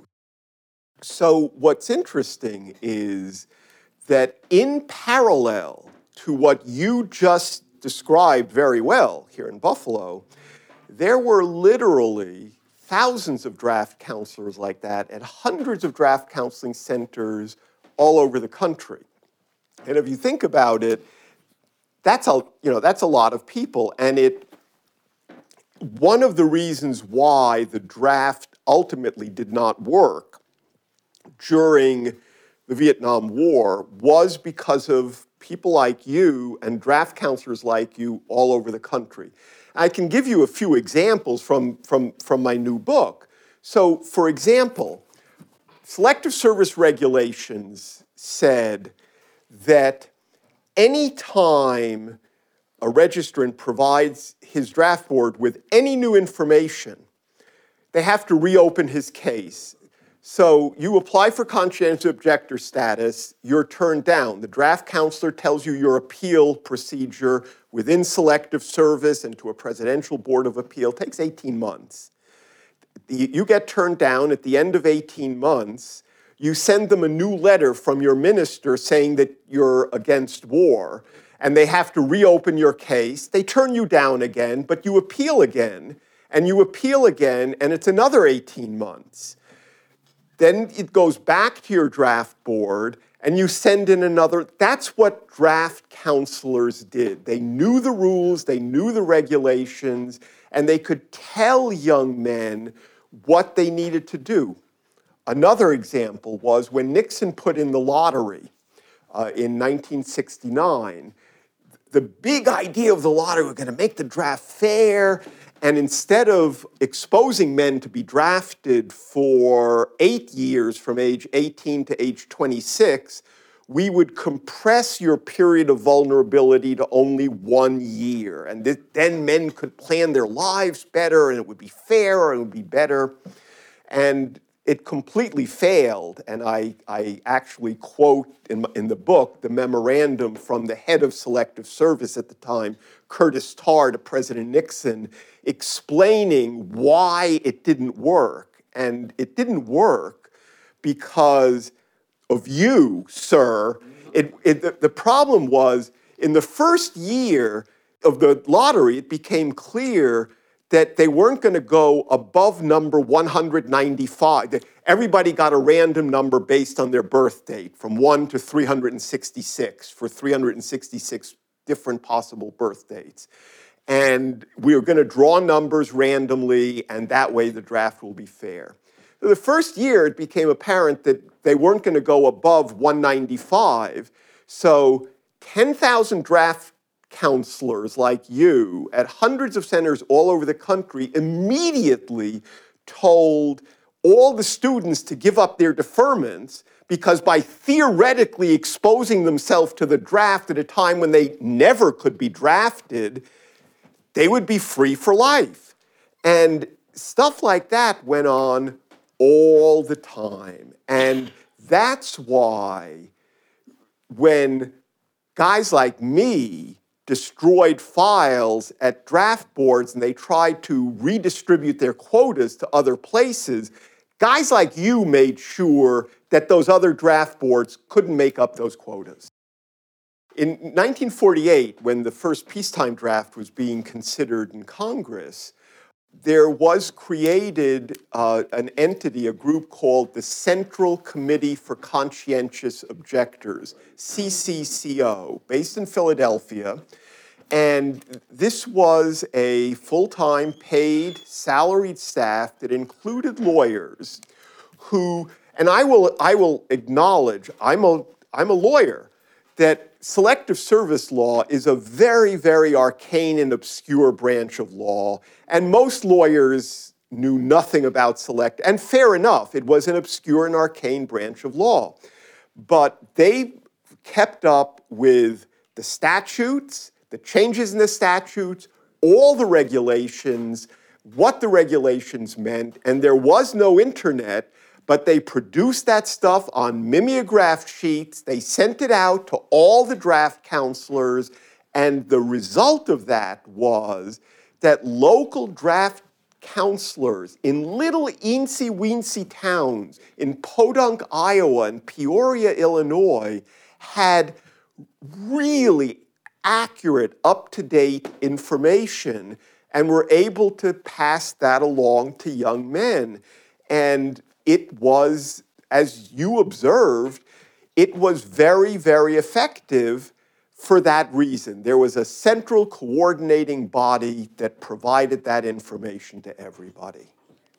So what's interesting is that in parallel to what you just described very well here in Buffalo, there were literally thousands of draft counselors like that at hundreds of draft counseling centers all over the country. And if you think about it, that's a, you know, that's a lot of people. And it, one of the reasons why the draft ultimately did not work during the Vietnam War was because of people like you and draft counselors like you all over the country. I can give you a few examples from, from, from my new book. So, for example, Selective Service Regulations said that any time a registrant provides his draft board with any new information, they have to reopen his case. So you apply for conscientious objector status, you're turned down. The draft counselor tells you your appeal procedure within Selective Service and to a Presidential Board of Appeal takes eighteen months. You get turned down at the end of eighteen months. You send them a new letter from your minister saying that you're against war, and they have to reopen your case. They turn you down again, but you appeal again, and you appeal again, and it's another eighteen months. Then it goes back to your draft board, and you send in another. That's what draft counselors did. They knew the rules, they knew the regulations, and they could tell young men what they needed to do. Another example was when Nixon put in the lottery uh, in nineteen sixty-nine, the big idea of the lottery was going to make the draft fair. And instead of exposing men to be drafted for eight years from age eighteen to age twenty-six, we would compress your period of vulnerability to only one year. And th- then men could plan their lives better, and it would be fairer, and it would be better. And it completely failed. And I, I actually quote in, in the book the memorandum from the head of Selective Service at the time, Curtis Tarr, to President Nixon, explaining why it didn't work. And it didn't work because of you, sir. It, it, the, the problem was, in the first year of the lottery, it became clear that they weren't going to go above number one hundred ninety-five. Everybody got a random number based on their birth date, from one to three hundred sixty-six, for three hundred sixty-six different possible birth dates. And we were going to draw numbers randomly, and that way the draft will be fair. So the first year, it became apparent that they weren't going to go above one ninety-five, so ten thousand draft counselors like you at hundreds of centers all over the country immediately told all the students to give up their deferments, because by theoretically exposing themselves to the draft at a time when they never could be drafted, they would be free for life. And stuff like that went on all the time. And that's why when guys like me destroyed files at draft boards and they tried to redistribute their quotas to other places, guys like you made sure that those other draft boards couldn't make up those quotas. In nineteen forty-eight, when the first peacetime draft was being considered in Congress, there was created uh, an entity, a group called the Central Committee for Conscientious Objectors, C C C O, based in Philadelphia. And this was a full-time, paid, salaried staff that included lawyers who, and I will, I will acknowledge, I'm a, I'm a lawyer, that selective service law is a very, very arcane and obscure branch of law, and most lawyers knew nothing about select, and fair enough, it was an obscure and arcane branch of law. But they kept up with the statutes, the changes in the statutes, all the regulations, what the regulations meant, and there was no internet, but they produced that stuff on mimeograph sheets. They sent it out to all the draft counselors, and the result of that was that local draft counselors in little eensy-weensy towns in Podunk, Iowa, and Peoria, Illinois, had really accurate, up-to-date information and were able to pass that along to young men. And it was, as you observed, it was very, very effective for that reason. There was a central coordinating body that provided that information to everybody.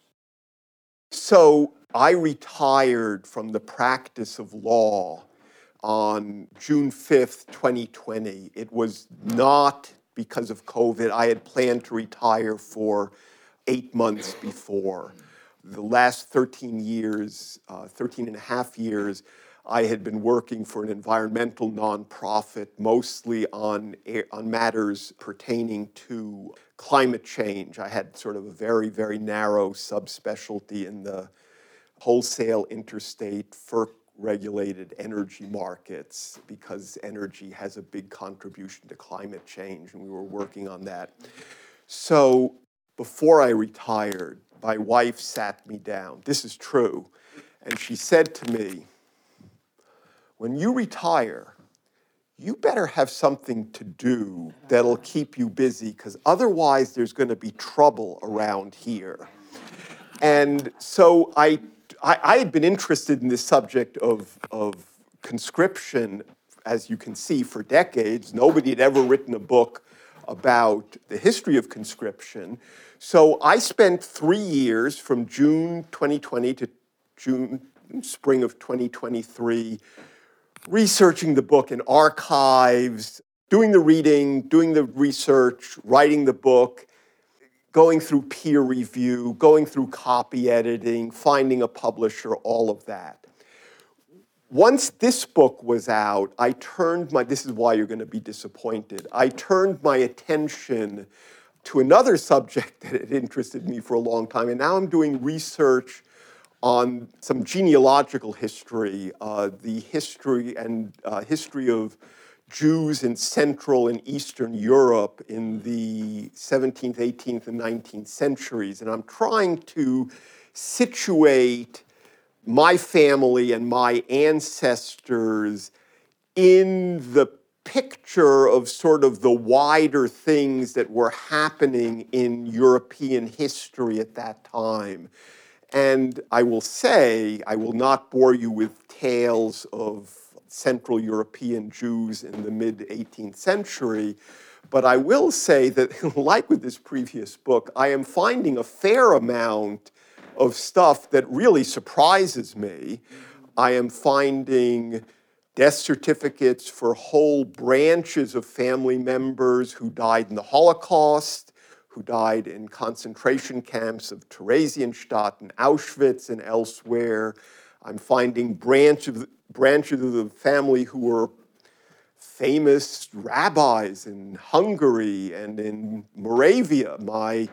So I retired from the practice of law on June fifth, twenty twenty. It was not because of COVID. I had planned to retire for eight months before. The last thirteen years, uh, thirteen and a half years, I had been working for an environmental nonprofit, mostly on, on matters pertaining to climate change. I had sort of a very, very narrow subspecialty in the wholesale interstate FERC-regulated energy markets because energy has a big contribution to climate change, and we were working on that. So before I retired, my wife sat me down. This is true. And she said to me, when you retire, you better have something to do that'll keep you busy, because otherwise there's going to be trouble around here. And so I, I, I had been interested in this subject of, of conscription, as you can see, for decades. Nobody had ever written a book about the history of conscription. So I spent three years from June twenty twenty to June, spring of twenty twenty-three, researching the book in archives, doing the reading, doing the research, writing the book, going through peer review, going through copy editing, finding a publisher, all of that. Once this book was out, I turned my, this is why you're going to be disappointed, I turned my attention to another subject that had interested me for a long time, and now I'm doing research on some genealogical history, uh, the history and uh, history of Jews in Central and Eastern Europe in the seventeenth, eighteenth, and nineteenth centuries. And I'm trying to situate my family and my ancestors in the picture of sort of the wider things that were happening in European history at that time. And I will say, I will not bore you with tales of Central European Jews in the mid-eighteenth century, but I will say that, like with this previous book, I am finding a fair amount of stuff that really surprises me. I am finding death certificates for whole branches of family members who died in the Holocaust, who died in concentration camps of Theresienstadt and Auschwitz and elsewhere. I'm finding branches, branches of the family who were famous rabbis in Hungary and in Moravia. My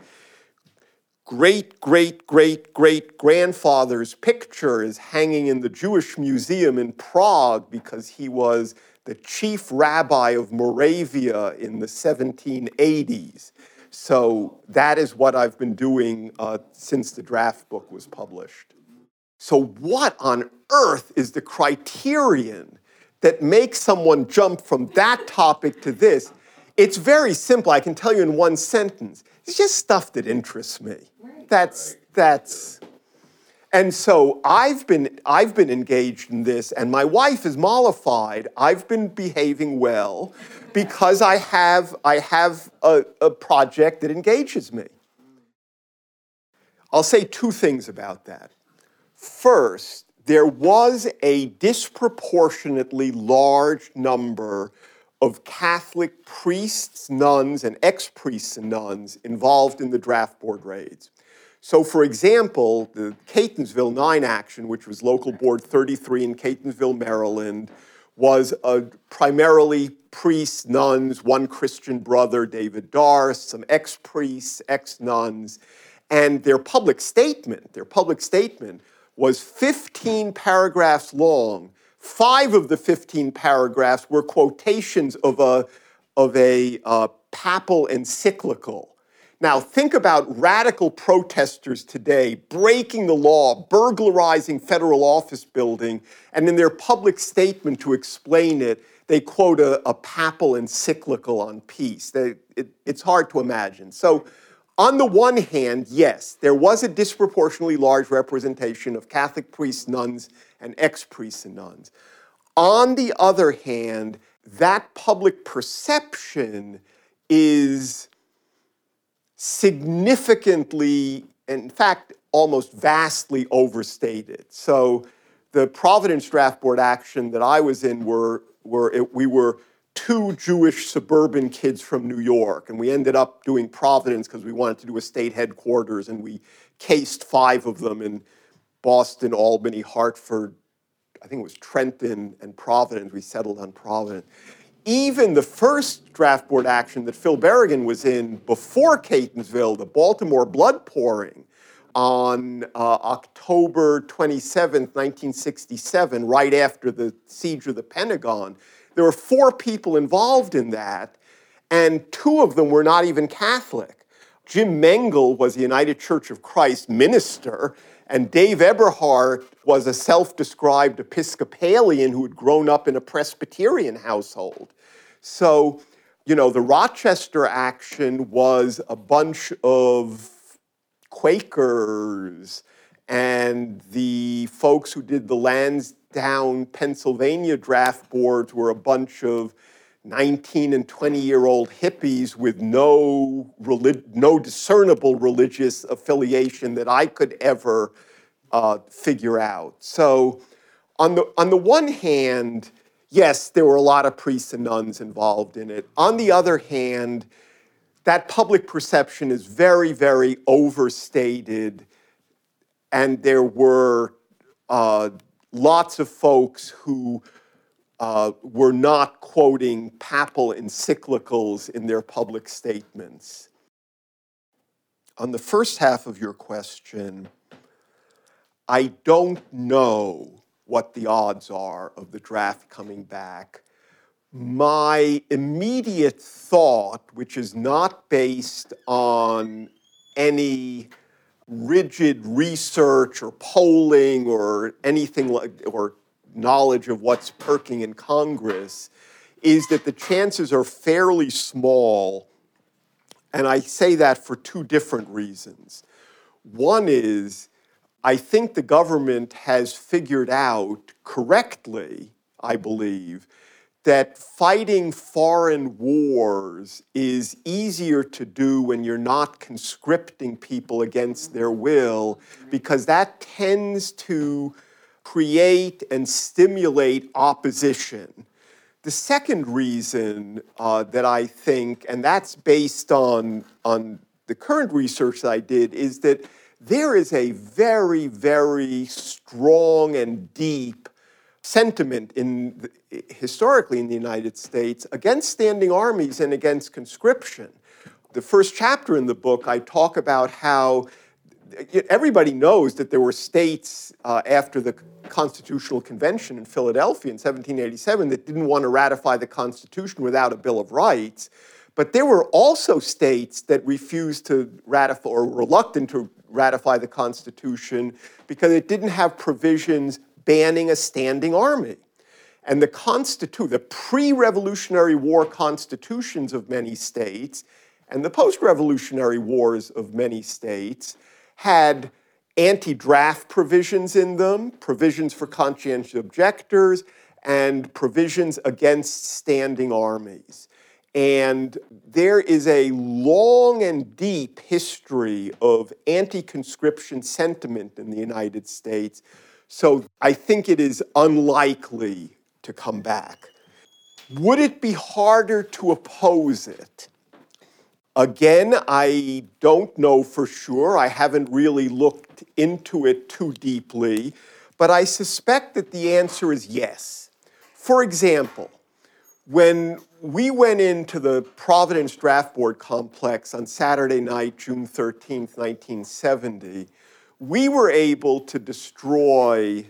great, great, great, great grandfather's picture is hanging in the Jewish Museum in Prague because he was the chief rabbi of Moravia in the seventeen eighties. So that is what I've been doing uh, since the draft book was published. So what on earth is the criterion that makes someone jump from that topic to this? It's very simple. I can tell you in one sentence. It's just stuff that interests me. Right. That's, that's, and so I've been, I've been engaged in this, and my wife is mollified. I've been behaving well because I have, I have a, a project that engages me. I'll say two things about that. First, there was a disproportionately large number of Catholic priests, nuns, and ex-priests and nuns involved in the draft board raids. So, for example, the Catonsville nine action, which was Local Board thirty-three in Catonsville, Maryland, was a primarily priests, nuns, one Christian brother, David Darst, some ex-priests, ex-nuns, and their public statement, their public statement was fifteen paragraphs long. Five of the fifteen paragraphs were quotations of a, of a uh, papal encyclical. Now, think about radical protesters today breaking the law, burglarizing federal office building, and in their public statement to explain it, they quote a, a papal encyclical on peace. They, it, it's hard to imagine. So, on the one hand, yes, there was a disproportionately large representation of Catholic priests, nuns, and ex-priests and nuns. On the other hand, that public perception is significantly, in fact, almost vastly overstated. So the Providence Draft Board action that I was in were, were it, we were two Jewish suburban kids from New York, and we ended up doing Providence because we wanted to do a state headquarters, and we cased five of them in Boston, Albany, Hartford, I think it was Trenton and Providence. We settled on Providence. Even the first draft board action that Phil Berrigan was in before Catonsville, the Baltimore blood pouring, on uh, October twenty-seventh, nineteen sixty-seven, right after the siege of the Pentagon, there were four people involved in that, and two of them were not even Catholic. Jim Mengel was the United Church of Christ minister, and Dave Eberhardt was a self-described Episcopalian who had grown up in a Presbyterian household. So, you know, the Rochester action was a bunch of Quakers, and the folks who did the Lansdowne, Pennsylvania draft boards were a bunch of nineteen and twenty-year-old hippies with no relig- no discernible religious affiliation that I could ever uh, figure out. So on the, on the one hand, yes, there were a lot of priests and nuns involved in it. On the other hand, that public perception is very, very overstated, and there were uh, lots of folks who uh, were not quoting papal encyclicals in their public statements. On the first half of your question, I don't know what the odds are of the draft coming back. My immediate thought, which is not based on any rigid research or polling or anything like, or knowledge of what's perking in Congress, is that the chances are fairly small, and I say that for two different reasons. One is, I think the government has figured out correctly, I believe, that fighting foreign wars is easier to do when you're not conscripting people against their will, because that tends to create and stimulate opposition. The second reason uh, that I think, and that's based on, on the current research that I did, is that there is a very, very strong and deep sentiment in the, historically in the United States against standing armies and against conscription. The first chapter in the book, I talk about how everybody knows that there were states uh, after the Constitutional Convention in Philadelphia in seventeen eighty-seven that didn't want to ratify the Constitution without a Bill of Rights. But there were also states that refused to ratify or were reluctant to ratify the Constitution because it didn't have provisions banning a standing army. And the constitu- the pre-Revolutionary War constitutions of many states and the post-Revolutionary wars of many states had anti-draft provisions in them, provisions for conscientious objectors, and provisions against standing armies. And there is a long and deep history of anti-conscription sentiment in the United States, so I think it is unlikely to come back. Would it be harder to oppose it? Again, I don't know for sure. I haven't really looked into it too deeply, but I suspect that the answer is yes. For example, when we went into the Providence Draft Board complex on Saturday night, June thirteenth, nineteen seventy, we were able to destroy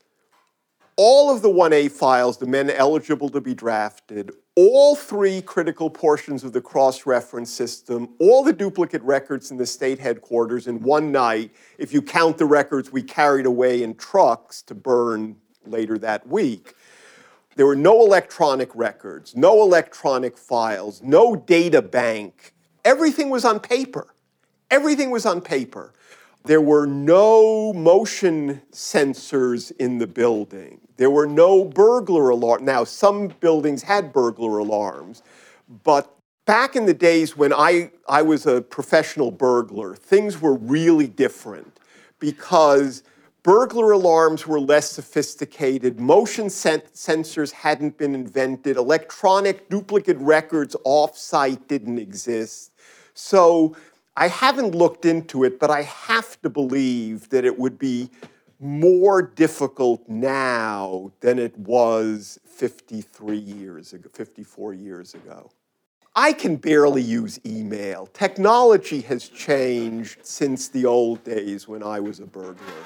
all of the one A files, the men eligible to be drafted, all three critical portions of the cross-reference system, all the duplicate records in the state headquarters in one night, if you count the records we carried away in trucks to burn later that week. There were no electronic records, no electronic files, no data bank. Everything was on paper. Everything was on paper. There were no motion sensors in the building. There were no burglar alarms. Now, some buildings had burglar alarms, but back in the days when I, I was a professional burglar, things were really different because burglar alarms were less sophisticated, motion sen- sensors hadn't been invented, electronic duplicate records off-site didn't exist. So I haven't looked into it, but I have to believe that it would be more difficult now than it was fifty-three years ago, fifty-four years ago. I can barely use email. Technology has changed since the old days when I was a burglar.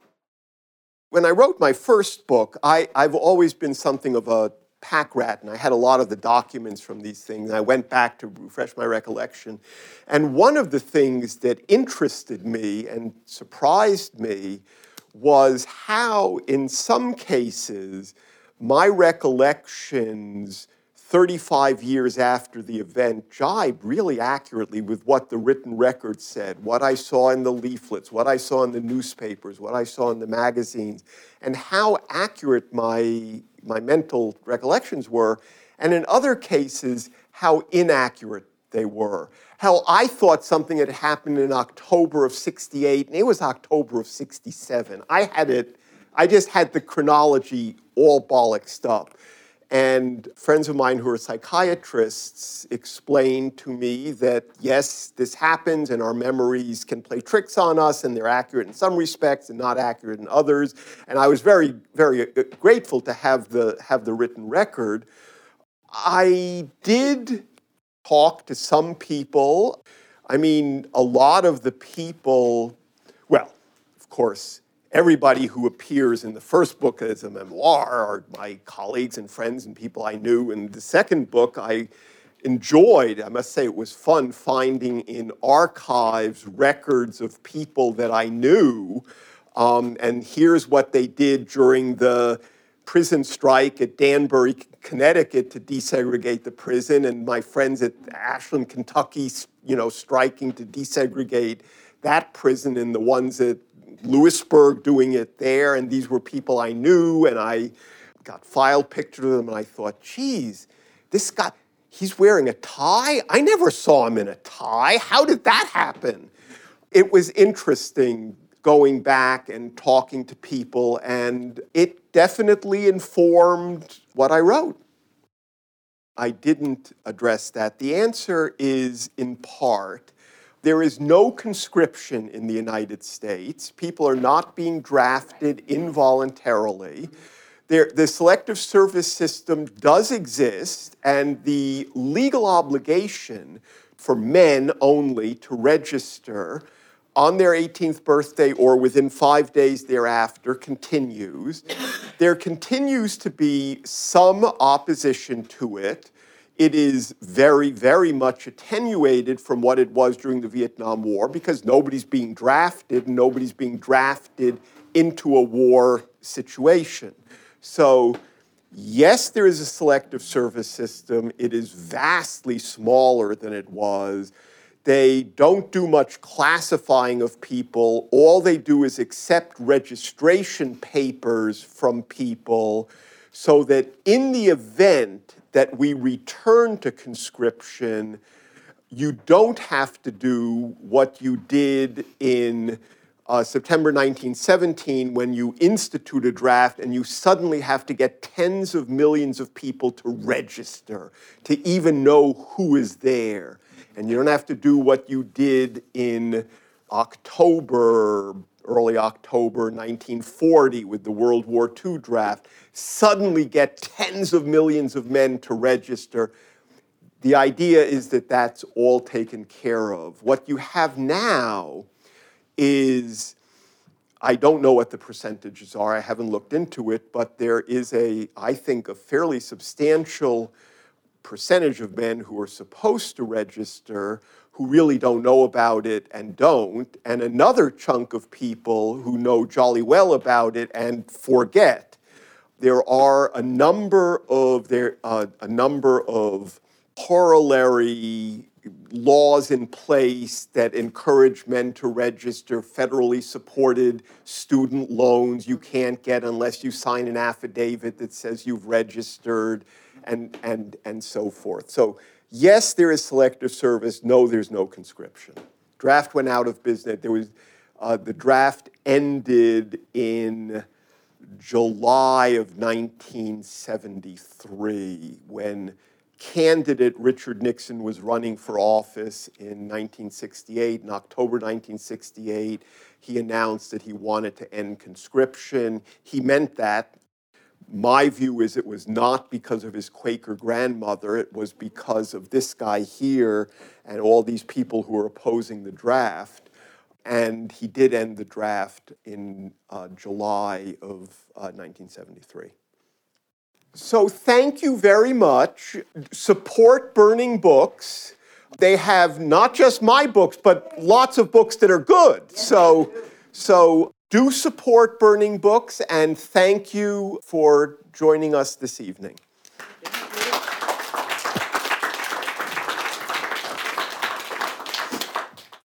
When I wrote my first book, I, I've always been something of a pack rat, and I had a lot of the documents from these things. I went back to refresh my recollection. And one of the things that interested me and surprised me was how, in some cases, my recollections thirty-five years after the event jibed really accurately with what the written record said, what I saw in the leaflets, what I saw in the newspapers, what I saw in the magazines, and how accurate my, my mental recollections were, and in other cases, how inaccurate they were. How I thought something had happened in October of sixty-eight, and it was October of sixty-seven. I had it, I just had the chronology all bollocksed up. And friends of mine who are psychiatrists explained to me that, yes, this happens and our memories can play tricks on us and they're accurate in some respects and not accurate in others. And I was very, very grateful to have the, have the written record. I did talk to some people. I mean, a lot of the people, well, of course, everybody who appears in the first book as a memoir are my colleagues and friends and people I knew. And the second book I enjoyed. I must say it was fun finding in archives records of people that I knew. Um, and here's what they did during the prison strike at Danbury, Connecticut to desegregate the prison. And my friends at Ashland, Kentucky, you know, striking to desegregate that prison, and the ones at Lewisburg doing it there, and these were people I knew, and I got file pictures of them, and I thought, geez, this guy, he's wearing a tie? I never saw him in a tie. How did that happen? It was interesting going back and talking to people, and it definitely informed what I wrote. I didn't address that. The answer is, in part, there is no conscription in the United States. People are not being drafted involuntarily. There, the selective service system does exist, and the legal obligation for men only to register on their eighteenth birthday or within five days thereafter continues. There continues to be some opposition to it. It is very, very much attenuated from what it was during the Vietnam War because nobody's being drafted, and nobody's being drafted into a war situation. So, yes, there is a selective service system. It is vastly smaller than it was. They don't do much classifying of people. All they do is accept registration papers from people so that in the event that we return to conscription, you don't have to do what you did in uh, September nineteen seventeen when you institute a draft and you suddenly have to get tens of millions of people to register, to even know who is there. And you don't have to do what you did in October, early October nineteen forty with the World War Two draft. Suddenly get tens of millions of men to register. The idea is that that's all taken care of. What you have now is, I don't know what the percentages are, I haven't looked into it, but there is a, I think, a fairly substantial percentage of men who are supposed to register who really don't know about it and don't, and another chunk of people who know jolly well about it and forget. There are a number of there uh, a number of corollary laws in place that encourage men to register. Federally supported student loans you can't get unless you sign an affidavit that says you've registered, and, and, and so forth. So yes, there is selective service. No, there's no conscription. Draft went out of business. There was, uh, the draft ended in July of nineteen seventy-three when candidate Richard Nixon was running for office in nineteen sixty-eight. In October nineteen sixty-eight, he announced that he wanted to end conscription. He meant that. My view is it was not because of his Quaker grandmother. It was because of this guy here and all these people who were opposing the draft. And he did end the draft in uh, July of uh, nineteen seventy-three. So thank you very much. Support Burning Books. They have not just my books, but lots of books that are good. So, so do support Burning Books, and thank you for joining us this evening.